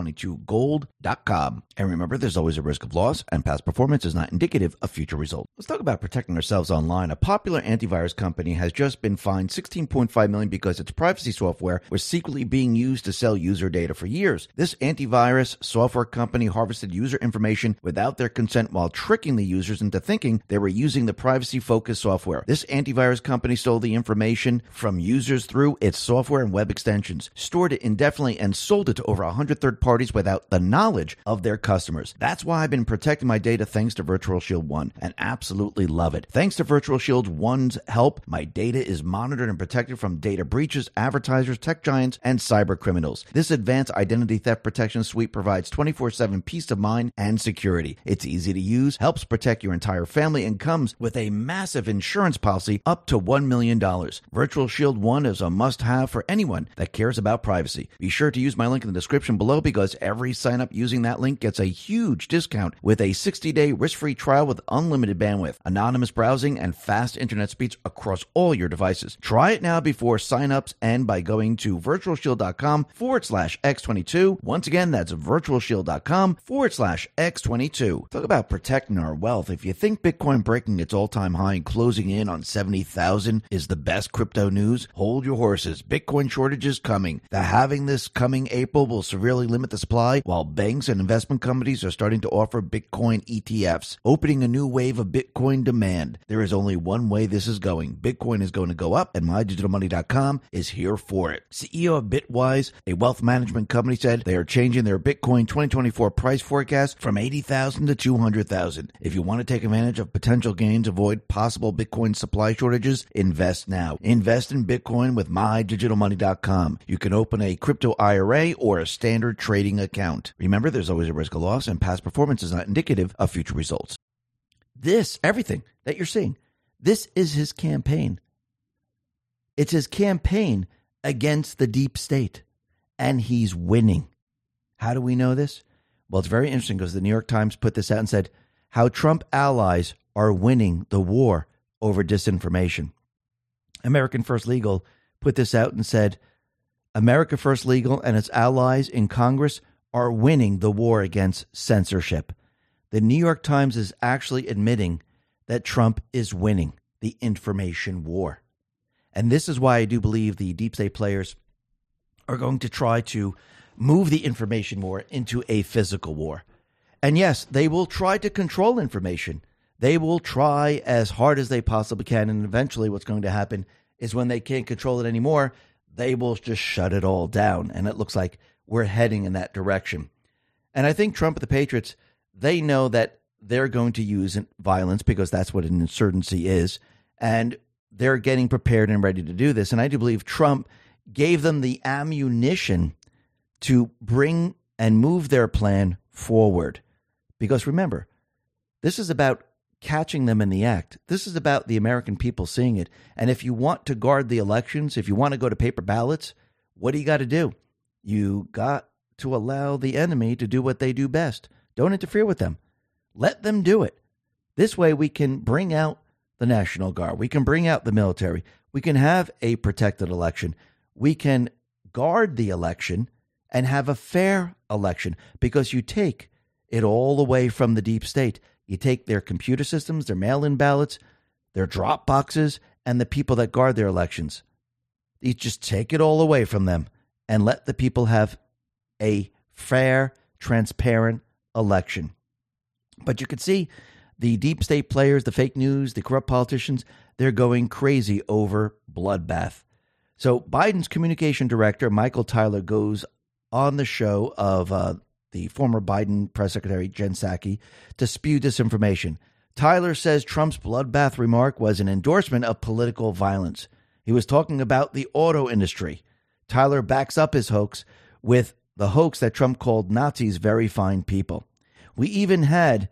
Speaker 1: x22gold.com. And remember, there's always a risk of loss, and past performance is not indicative of future results. Let's talk about protecting ourselves online. A popular antivirus company has just been fined $16.5 million because its privacy software was secretly being used to sell user data for years. This antivirus software company harvested user information without their consent while tricking the users into thinking they were using the privacy-focused software. This antivirus company stole the information from users through its software and web extensions, stored it indefinitely, and sold it to over 100 third parties without the knowledge of their customers. That's why I've been protecting my data thanks to Virtual Shield One, and absolutely love it. Thanks to Virtual Shield One's help, my data is monitored and protected from data breaches, advertisers, tech giants, and cyber criminals. This advanced identity theft protection suite provides 24/7 peace of mind and security. It's easy to use, helps protect your entire family, and comes with a massive insurance policy up to $1 million. Virtual Shield One is a must-have for anyone that cares about privacy. Be sure to use my link in the description below because every sign-up using that link gets a huge discount with a 60-day risk-free trial with unlimited bandwidth, anonymous browsing, and fast internet speeds across all your devices. Try it now before sign-ups end by going to virtualshield.com/X22. Once again, that's virtualshield.com/X22. Talk about protecting our wealth. If you think Bitcoin breaking its all-time high and closing in on 70,000 is the best crypto news, hold your horses. Bitcoin shortage is coming. The halving this coming April will severely limit the supply, while banks and investment companies are starting to offer Bitcoin ETFs, opening a new wave of Bitcoin demand. There is only one way this is going. Bitcoin is going to go up, and MyDigitalMoney.com is here for it. CEO of Bitwise, a wealth management company, said they are changing their Bitcoin 2024 price forecast from 80,000 to 200,000. If you want to take advantage of potential gains, avoid possible Bitcoin supply shortages, invest now. Invest in Bitcoin with MyDigitalMoney.com. You can open a crypto IRA or a standard trading account. Remember, there's always a risk of loss, and past performance is not indicative of future results. This, everything that you're seeing, this is his campaign. It's his campaign against the deep state, and he's winning. How do we know this? Well, it's very interesting because the New York Times put this out and said how Trump allies are winning the war over disinformation. American First Legal put this out and said America First Legal and its allies in Congress are winning the war against censorship. The New York Times is actually admitting that Trump is winning the information war. And this is why I do believe the deep state players are going to try to move the information war into a physical war. And yes, they will try to control information. They will try as hard as they possibly can. And eventually what's going to happen is when they can't control it anymore, they will just shut it all down. And it looks like we're heading in that direction. And I think Trump and the Patriots, they know that they're going to use violence because that's what an insurgency is. And they're getting prepared and ready to do this. And I do believe Trump gave them the ammunition to bring and move their plan forward. Because remember, this is about catching them in the act. This is about the American people seeing it. And if you want to guard the elections, if you want to go to paper ballots, what do you got to do? You got to allow the enemy to do what they do best. Don't interfere with them. Let them do it. This way we can bring out the National Guard. We can bring out the military. We can have a protected election. We can guard the election and have a fair election because you take it all away from the deep state. You take their computer systems, their mail-in ballots, their drop boxes, and the people that guard their elections. You just take it all away from them and let the people have a fair, transparent election. But you can see the deep state players, the fake news, the corrupt politicians, they're going crazy over bloodbath. So Biden's communication director, Michael Tyler, goes on the show of the former Biden press secretary, Jen Psaki, to spew disinformation. Tyler says Trump's bloodbath remark was an endorsement of political violence. He was talking about the auto industry. Tyler backs up his hoax with the hoax that Trump called Nazis very fine people. We even had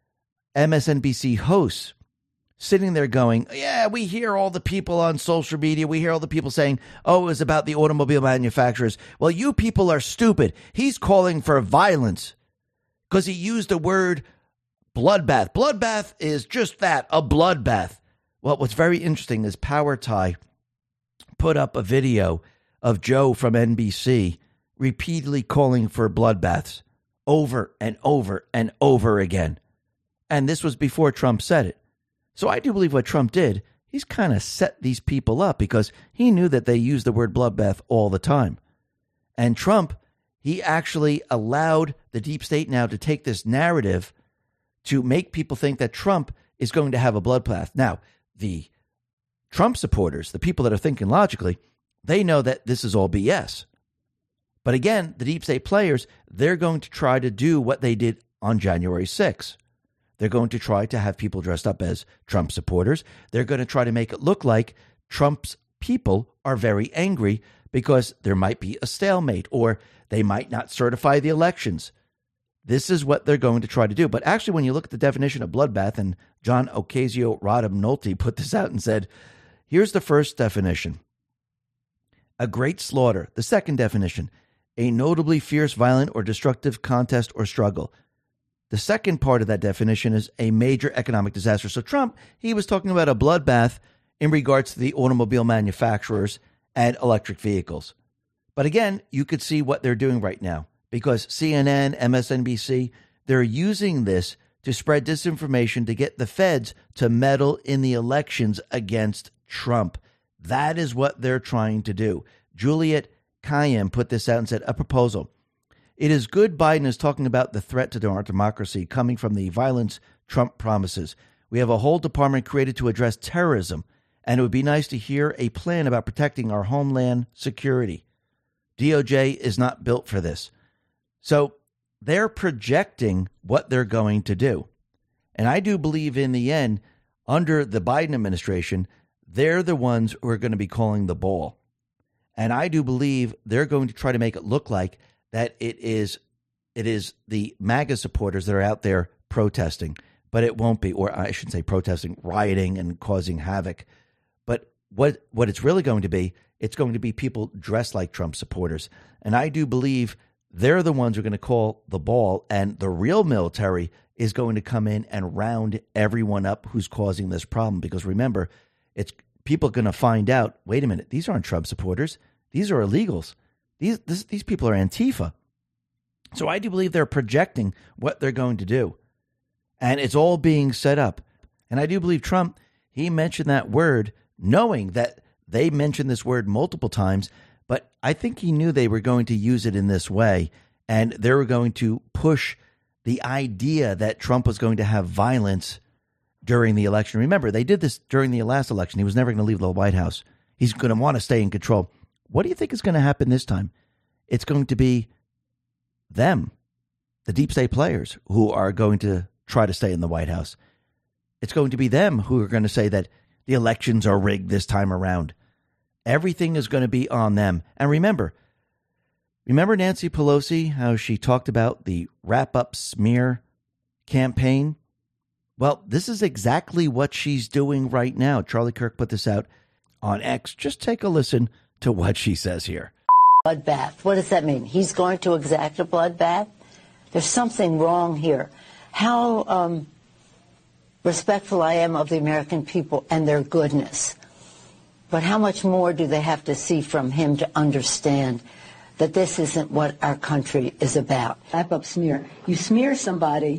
Speaker 1: MSNBC hosts sitting there going, yeah, we hear all the people on social media. We hear all the people saying, oh, it was about the automobile manufacturers. Well, you people are stupid. He's calling for violence because he used the word bloodbath. Bloodbath is just that, a bloodbath. Well, what's very interesting is Power Tie put up a video of Joe from NBC repeatedly calling for bloodbaths over and over and over again. And this was before Trump said it. So I do believe what Trump did, he's kind of set these people up because he knew that they used the word bloodbath all the time. And Trump, he actually allowed the deep state now to take this narrative to make people think that Trump is going to have a bloodbath. Now, the Trump supporters, the people that are thinking logically, they know that this is all BS. But again, the deep state players, they're going to try to do what they did on January 6th. They're going to try to have people dressed up as Trump supporters. They're going to try to make it look like Trump's people are very angry because there might be a stalemate or they might not certify the elections. This is what they're going to try to do. But actually, when you look at the definition of bloodbath, and John Ocasio-Rodam put this out and said, here's the first definition. A great slaughter. The second definition, a notably fierce, violent, or destructive contest or struggle. The second part of that definition is a major economic disaster. So Trump, he was talking about a bloodbath in regards to the automobile manufacturers and electric vehicles. But again, you could see what they're doing right now because CNN, MSNBC, they're using this to spread disinformation to get the feds to meddle in the elections against Trump. That is what they're trying to do. Juliet Kayyem put this out and said, a proposal. It is good Biden is talking about the threat to our democracy coming from the violence Trump promises. We have a whole department created to address terrorism, and it would be nice to hear a plan about protecting our homeland security. DOJ is not built for this. So they're projecting what they're going to do. And I do believe in the end, under the Biden administration, they're the ones who are going to be calling the ball. And I do believe they're going to try to make it look like that it is the MAGA supporters that are out there protesting, but it won't be, or I shouldn't say protesting, rioting and causing havoc. But what it's really going to be, it's going to be people dressed like Trump supporters. And I do believe they're the ones who are going to call the ball, and the real military is going to come in and round everyone up who's causing this problem. Because remember, it's people are going to find out, wait a minute, these aren't Trump supporters. These are illegals. These people are Antifa. So I do believe they're projecting what they're going to do. And it's all being set up. And I do believe Trump, he mentioned that word knowing that they mentioned this word multiple times, but I think he knew they were going to use it in this way. And they were going to push the idea that Trump was going to have violence during the election. Remember, they did this during the last election. He was never going to leave the White House. He's going to want to stay in control. What do you think is going to happen this time? It's going to be them, the deep state players, who are going to try to stay in the White House. It's going to be them who are going to say that the elections are rigged this time around. Everything is going to be on them. And remember Nancy Pelosi, how she talked about the wrap-up smear campaign? Well, this is exactly what she's doing right now. Charlie Kirk put this out on X. Just take a listen to what she says here.
Speaker 4: Bloodbath. What does that mean? He's going to exact a bloodbath? There's something wrong here. How respectful I am of the American people and their goodness. But how much more do they have to see from him to understand that this isn't what our country is about?
Speaker 5: Wrap-up smear. You smear somebody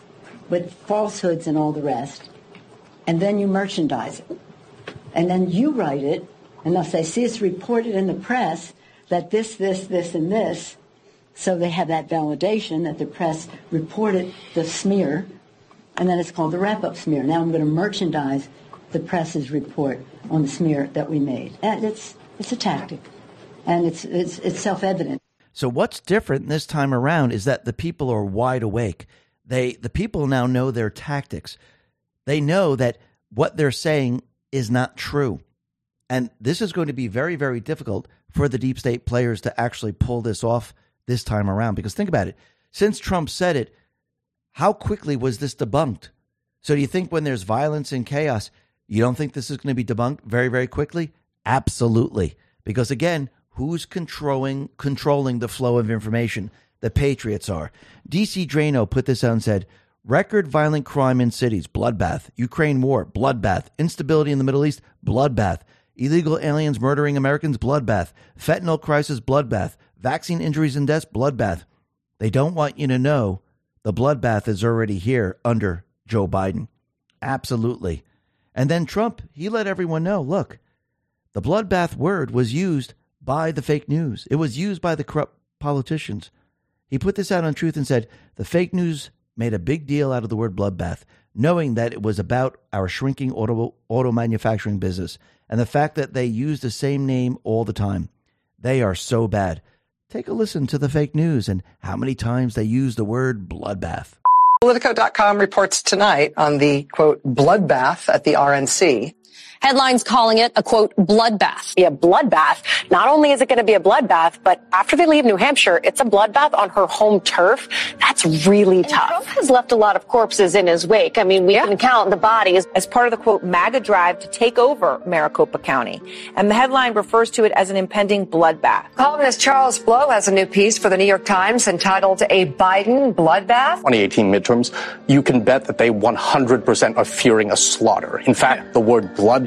Speaker 5: with falsehoods and all the rest, and then you merchandise it. And then you write it, and they'll say, see, it's reported in the press that this, and this. So they have that validation that the press reported the smear, and then it's called the wrap-up smear. Now I'm going to merchandise the press's report on the smear that we made. And it's a tactic, and it's self-evident.
Speaker 1: So what's different this time around is that the people are wide awake. The people now know their tactics. They know that what they're saying is not true. And this is going to be very, very difficult for the deep state players to actually pull this off this time around. Because think about it. Since Trump said it, how quickly was this debunked? So do you think when there's violence and chaos, you don't think this is going to be debunked very, very quickly? Absolutely. Because again, who's controlling the flow of information? The Patriots are. DC Drano put this out and said, record violent crime in cities, bloodbath. Ukraine war, bloodbath. Instability in the Middle East, bloodbath. Illegal aliens murdering Americans, bloodbath. Fentanyl crisis, bloodbath. Vaccine injuries and deaths, bloodbath. They don't want you to know the bloodbath is already here under Joe Biden. Absolutely. And then Trump, he let everyone know, look, the bloodbath word was used by the fake news. It was used by the corrupt politicians. He put this out on Truth and said, the fake news made a big deal out of the word bloodbath, knowing that it was about our shrinking auto manufacturing business and the fact that they use the same name all the time. They are so bad. Take a listen to the fake news and how many times they use the word bloodbath.
Speaker 6: Politico.com reports tonight on the, quote, bloodbath at the RNC.
Speaker 7: Headlines calling it a, quote, bloodbath.
Speaker 8: Be a bloodbath. Not only is it going to be a bloodbath, but after they leave New Hampshire, it's a bloodbath on her home turf. That's really tough.
Speaker 2: Trump has left a lot of corpses in his wake. I mean, we can count the bodies.
Speaker 9: As part of the, quote, MAGA drive to take over Maricopa County. And the headline refers to it as an impending bloodbath.
Speaker 8: Columnist Charles Blow has a new piece for the New York Times entitled A Biden Bloodbath.
Speaker 10: 2018 midterms, you can bet that they 100% are fearing a slaughter. In fact, the word bloodbath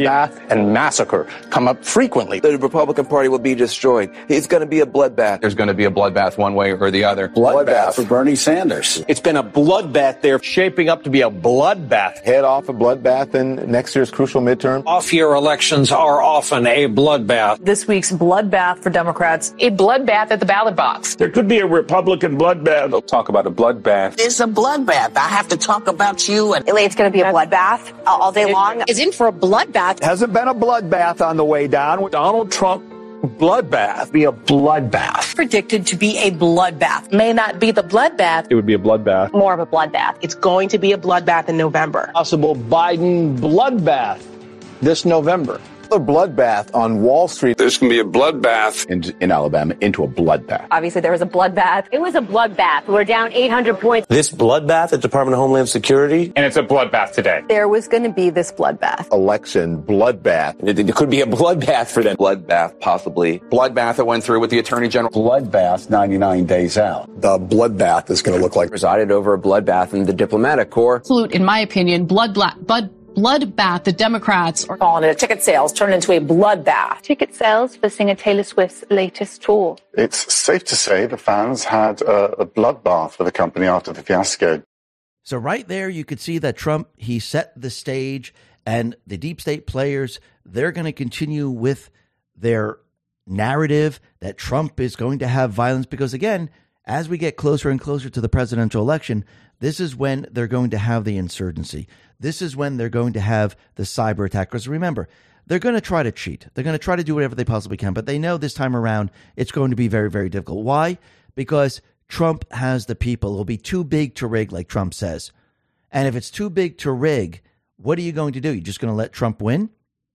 Speaker 10: bloodbath and massacre come up frequently.
Speaker 11: The Republican Party will be destroyed. It's going to be a bloodbath.
Speaker 12: There's going to be a bloodbath one way or the other.
Speaker 10: Bloodbath for Bernie Sanders.
Speaker 13: It's been a bloodbath there, shaping up to be a bloodbath.
Speaker 14: Head off a bloodbath in next year's crucial midterm.
Speaker 15: Off-year elections are often a bloodbath.
Speaker 16: This week's bloodbath for Democrats.
Speaker 17: A bloodbath at the ballot box.
Speaker 18: There could be a Republican bloodbath.
Speaker 14: They'll talk about a bloodbath.
Speaker 19: It's a bloodbath. I have to talk about you. And
Speaker 20: It's going to be a bloodbath all day long.
Speaker 21: Is in for a bloodbath.
Speaker 22: Hasn't been a bloodbath on the way down.
Speaker 10: Donald Trump bloodbath. Be a bloodbath.
Speaker 16: Predicted to be a bloodbath.
Speaker 17: May not be the bloodbath.
Speaker 14: It would be a bloodbath.
Speaker 20: More of a bloodbath.
Speaker 17: It's going to be a bloodbath in November.
Speaker 13: Possible Biden bloodbath this November.
Speaker 14: Bloodbath on Wall Street.
Speaker 18: There's going to be a bloodbath
Speaker 14: in Alabama into a bloodbath.
Speaker 20: Obviously, there was a bloodbath. It was a bloodbath. We're down 800 points.
Speaker 23: This bloodbath at Department of Homeland Security.
Speaker 12: And it's a bloodbath today.
Speaker 20: There was going to be this bloodbath.
Speaker 14: Election bloodbath.
Speaker 13: It could be a bloodbath for them.
Speaker 11: Bloodbath, possibly.
Speaker 12: Bloodbath that went through with the Attorney General.
Speaker 10: Bloodbath 99 days out.
Speaker 14: The bloodbath is going to look like
Speaker 11: Presided over a bloodbath in the diplomatic corps.
Speaker 24: Absolute, in my opinion, bloodbath. The Democrats are
Speaker 9: calling it a ticket sales turned into a bloodbath.
Speaker 25: Ticket sales for singer Taylor Swift's latest tour.
Speaker 26: It's safe to say the fans had a bloodbath for the company after the fiasco.
Speaker 1: So right there, you could see that Trump, he set the stage, and the deep state players, they're going to continue with their narrative that Trump is going to have violence because, again, as we get closer and closer to the presidential election, this is when they're going to have the insurgency. This is when they're going to have the cyber attack. Because remember, they're going to try to cheat. They're going to try to do whatever they possibly can. But they know this time around, it's going to be very, very difficult. Why? Because Trump has the people. It'll be too big to rig, like Trump says. And if it's too big to rig, what are you going to do? You're just going to let Trump win?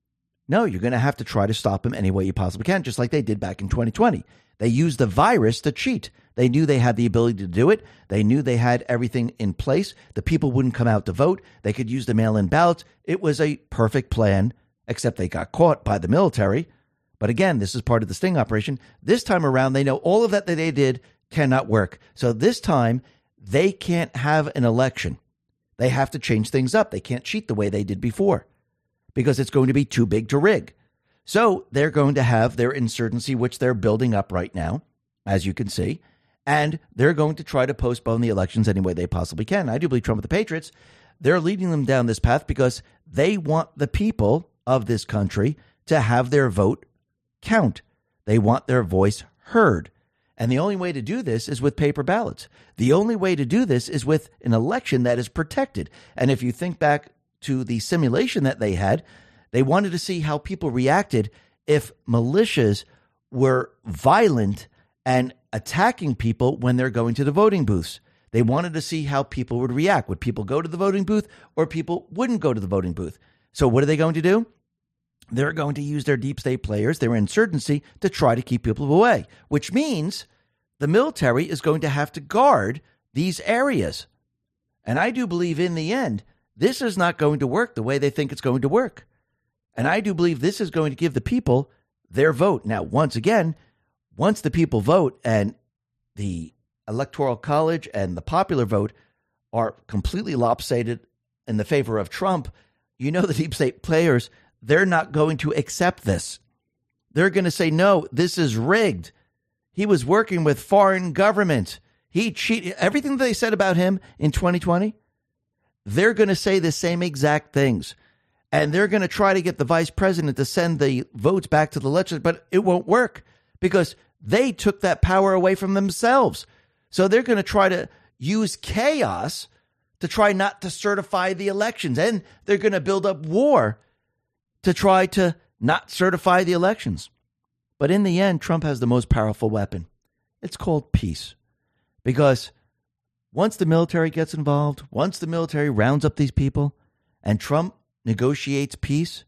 Speaker 1: No, you're going to have to try to stop him any way you possibly can, just like they did back in 2020. They used the virus to cheat. They knew they had the ability to do it. They knew they had everything in place. The people wouldn't come out to vote. They could use the mail-in ballots. It was a perfect plan, except they got caught by the military. But again, this is part of the sting operation. This time around, they know all of that they did cannot work. So this time, they can't have an election. They have to change things up. They can't cheat the way they did before because it's going to be too big to rig. So they're going to have their insurgency, which they're building up right now, as you can see, and they're going to try to postpone the elections any way they possibly can. I do believe Trump and the Patriots, they're leading them down this path because they want the people of this country to have their vote count. They want their voice heard. And the only way to do this is with paper ballots. The only way to do this is with an election that is protected. And if you think back to the simulation that they had, they wanted to see how people reacted if militias were violent and attacking people when they're going to the voting booths. They wanted to see how people would react. Would people go to the voting booth or people wouldn't go to the voting booth? So what are they going to do? They're going to use their deep state players, their insurgency, to try to keep people away, which means the military is going to have to guard these areas. And I do believe in the end, this is not going to work the way they think it's going to work. And I do believe this is going to give the people their vote. Now, once again, once the people vote and the Electoral College and the popular vote are completely lopsided in the favor of Trump, you know the deep state players, they're not going to accept this. They're going to say, no, this is rigged. He was working with foreign governments. He cheated. Everything they said about him in 2020, they're going to say the same exact things. And they're going to try to get the vice president to send the votes back to the legislature, but it won't work because they took that power away from themselves. So they're going to try to use chaos to try not to certify the elections. And they're going to build up war to try to not certify the elections. But in the end, Trump has the most powerful weapon. It's called peace. Because once the military gets involved, once the military rounds up these people, and Trump negotiates peace,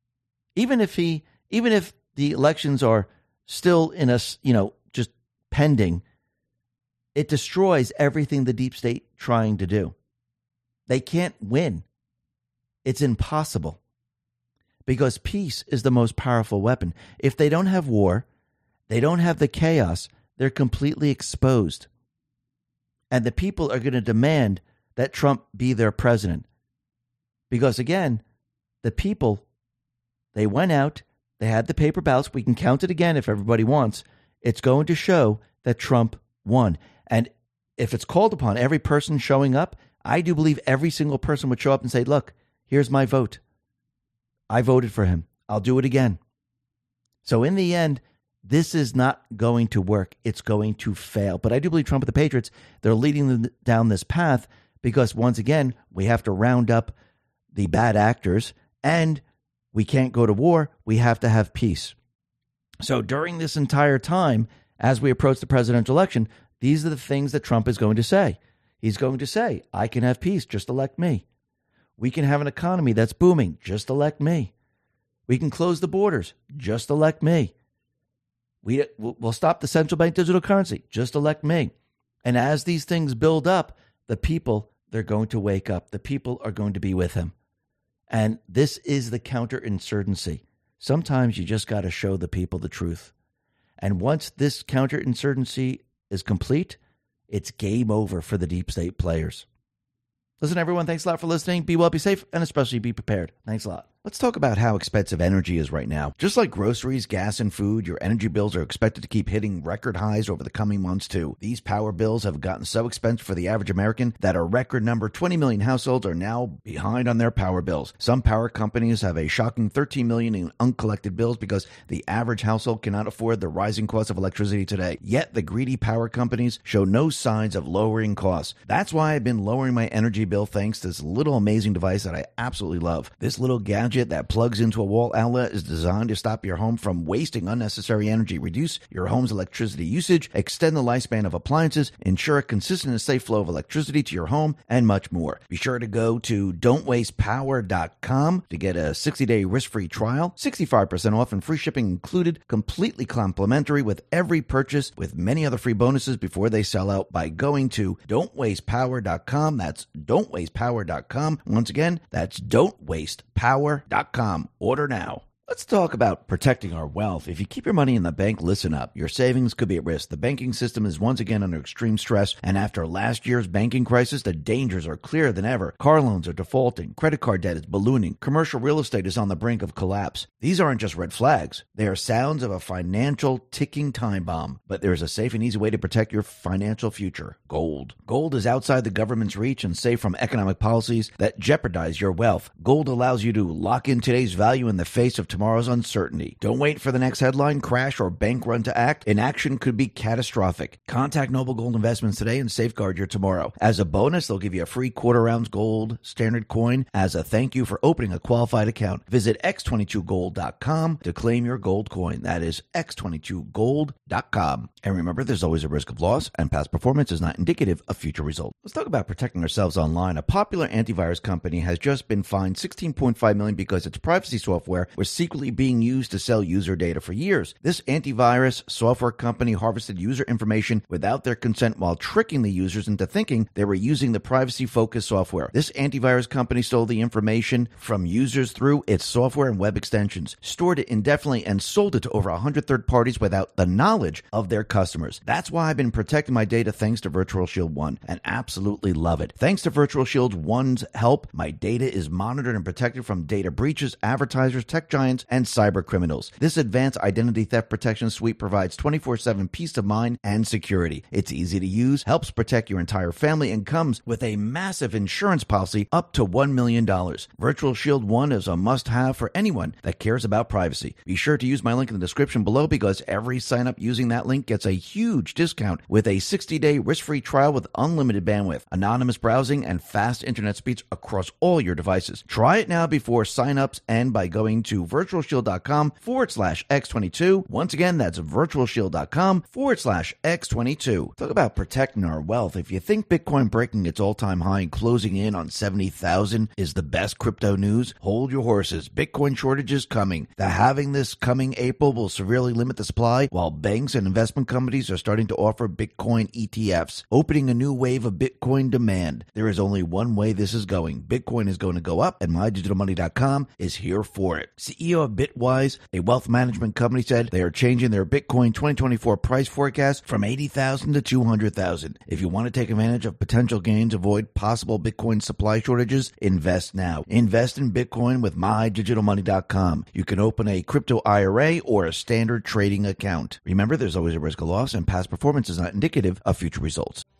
Speaker 1: even if the elections are still in a, just pending, it destroys everything the deep state trying to do. They can't win. It's impossible. Because peace is the most powerful weapon. If they don't have war, they don't have the chaos, they're completely exposed. And the people are going to demand that Trump be their president. Because again, the people They went out. They had the paper ballots. We can count it again if everybody wants. It's going to show that Trump won. And if it's called upon every person showing up, I do believe every single person would show up and say, look, here's my vote. I voted for him. I'll do it again. So in the end, this is not going to work. It's going to fail. But I do believe Trump and the Patriots, they're leading them down this path because, once again, we have to round up the bad actors and we can't go to war. We have to have peace. So during this entire time, as we approach the presidential election, these are the things that Trump is going to say. He's going to say, I can have peace, just elect me. We can have an economy that's booming, just elect me. We can close the borders, just elect me. We'll stop the central bank digital currency, just elect me. And as these things build up, the people, they're going to wake up. The people are going to be with him. And this is the counterinsurgency. Sometimes you just got to show the people the truth. And once this counterinsurgency is complete, it's game over for the deep state players. Listen, everyone, thanks a lot for listening. Be well, be safe, and especially be prepared. Thanks a lot. Let's talk about how expensive energy is right now. Just like groceries, gas, and food, your energy bills are expected to keep hitting record highs over the coming months, too. These power bills have gotten so expensive for the average American that a record number, 20 million households, are now behind on their power bills. Some power companies have a shocking 13 million in uncollected bills because the average household cannot afford the rising cost of electricity today. Yet the greedy power companies show no signs of lowering costs. That's why I've been lowering my energy bill thanks to this little amazing device that I absolutely love. This little gadget that plugs into a wall outlet is designed to stop your home from wasting unnecessary energy, reduce your home's electricity usage, extend the lifespan of appliances, ensure a consistent and safe flow of electricity to your home, and much more. Be sure to go to don'twastepower.com to get a 60-day risk-free trial, 65% off and free shipping included, completely complimentary with every purchase, with many other free bonuses before they sell out by going to don'twastepower.com. That's don'twastepower.com. Once again, that's don'twastepower.com. Order now. Let's talk about protecting our wealth. If you keep your money in the bank, listen up. Your savings could be at risk. The banking system is once again under extreme stress, and after last year's banking crisis, the dangers are clearer than ever. Car loans are defaulting, credit card debt is ballooning, commercial real estate is on the brink of collapse. These aren't just red flags. They are sounds of a financial ticking time bomb. But there is a safe and easy way to protect your financial future. Gold. Gold is outside the government's reach and safe from economic policies that jeopardize your wealth. Gold allows you to lock in today's value in the face of tomorrow's uncertainty. Don't wait for the next headline, crash, or bank run to act. Inaction could be catastrophic. Contact Noble Gold Investments today and safeguard your tomorrow. As a bonus, they'll give you a free quarter-ounce gold standard coin as a thank you for opening a qualified account. Visit x22gold.com to claim your gold coin. That is x22gold.com. And remember, there's always a risk of loss, and past performance is not indicative of future results. Let's talk about protecting ourselves online. A popular antivirus company has just been fined $16.5 million because its privacy software was secretly being used to sell user data for years. This antivirus software company harvested user information without their consent while tricking the users into thinking they were using the privacy-focused software. This antivirus company stole the information from users through its software and web extensions, stored it indefinitely, and sold it to over 100 third parties without the knowledge of their customers. That's why I've been protecting my data thanks to Virtual Shield 1 and absolutely love it. Thanks to Virtual Shield 1's help, my data is monitored and protected from data breaches, advertisers, tech giants, and cyber criminals. This advanced identity theft protection suite provides 24/7 peace of mind and security. It's easy to use, helps protect your entire family, and comes with a massive insurance policy up to $1 million. Virtual Shield 1 is a must-have for anyone that cares about privacy. Be sure to use my link in the description below because every sign-up using that link gets a huge discount with a 60-day risk-free trial with unlimited bandwidth, anonymous browsing, and fast internet speeds across all your devices. Try it now before sign-ups end by going to virtualshield.com/X22. Once again, that's virtualshield.com/X22. Talk about protecting our wealth. If you think Bitcoin breaking its all-time high and closing in on 70,000 is the best crypto news, hold your horses. Bitcoin shortage is coming. The halving this coming April will severely limit the supply, while banks and investment companies are starting to offer Bitcoin ETFs, opening a new wave of Bitcoin demand. There is only one way this is going. Bitcoin is going to go up, and MyDigitalMoney.com is here for it. CEO CEO of Bitwise, a wealth management company, said they are changing their Bitcoin 2024 price forecast from 80,000 to 200,000. If you want to take advantage of potential gains, avoid possible Bitcoin supply shortages, invest now. Invest in Bitcoin with MyDigitalMoney.com. You can open a crypto IRA or a standard trading account. Remember, there's always a risk of loss, and past performance is not indicative of future results.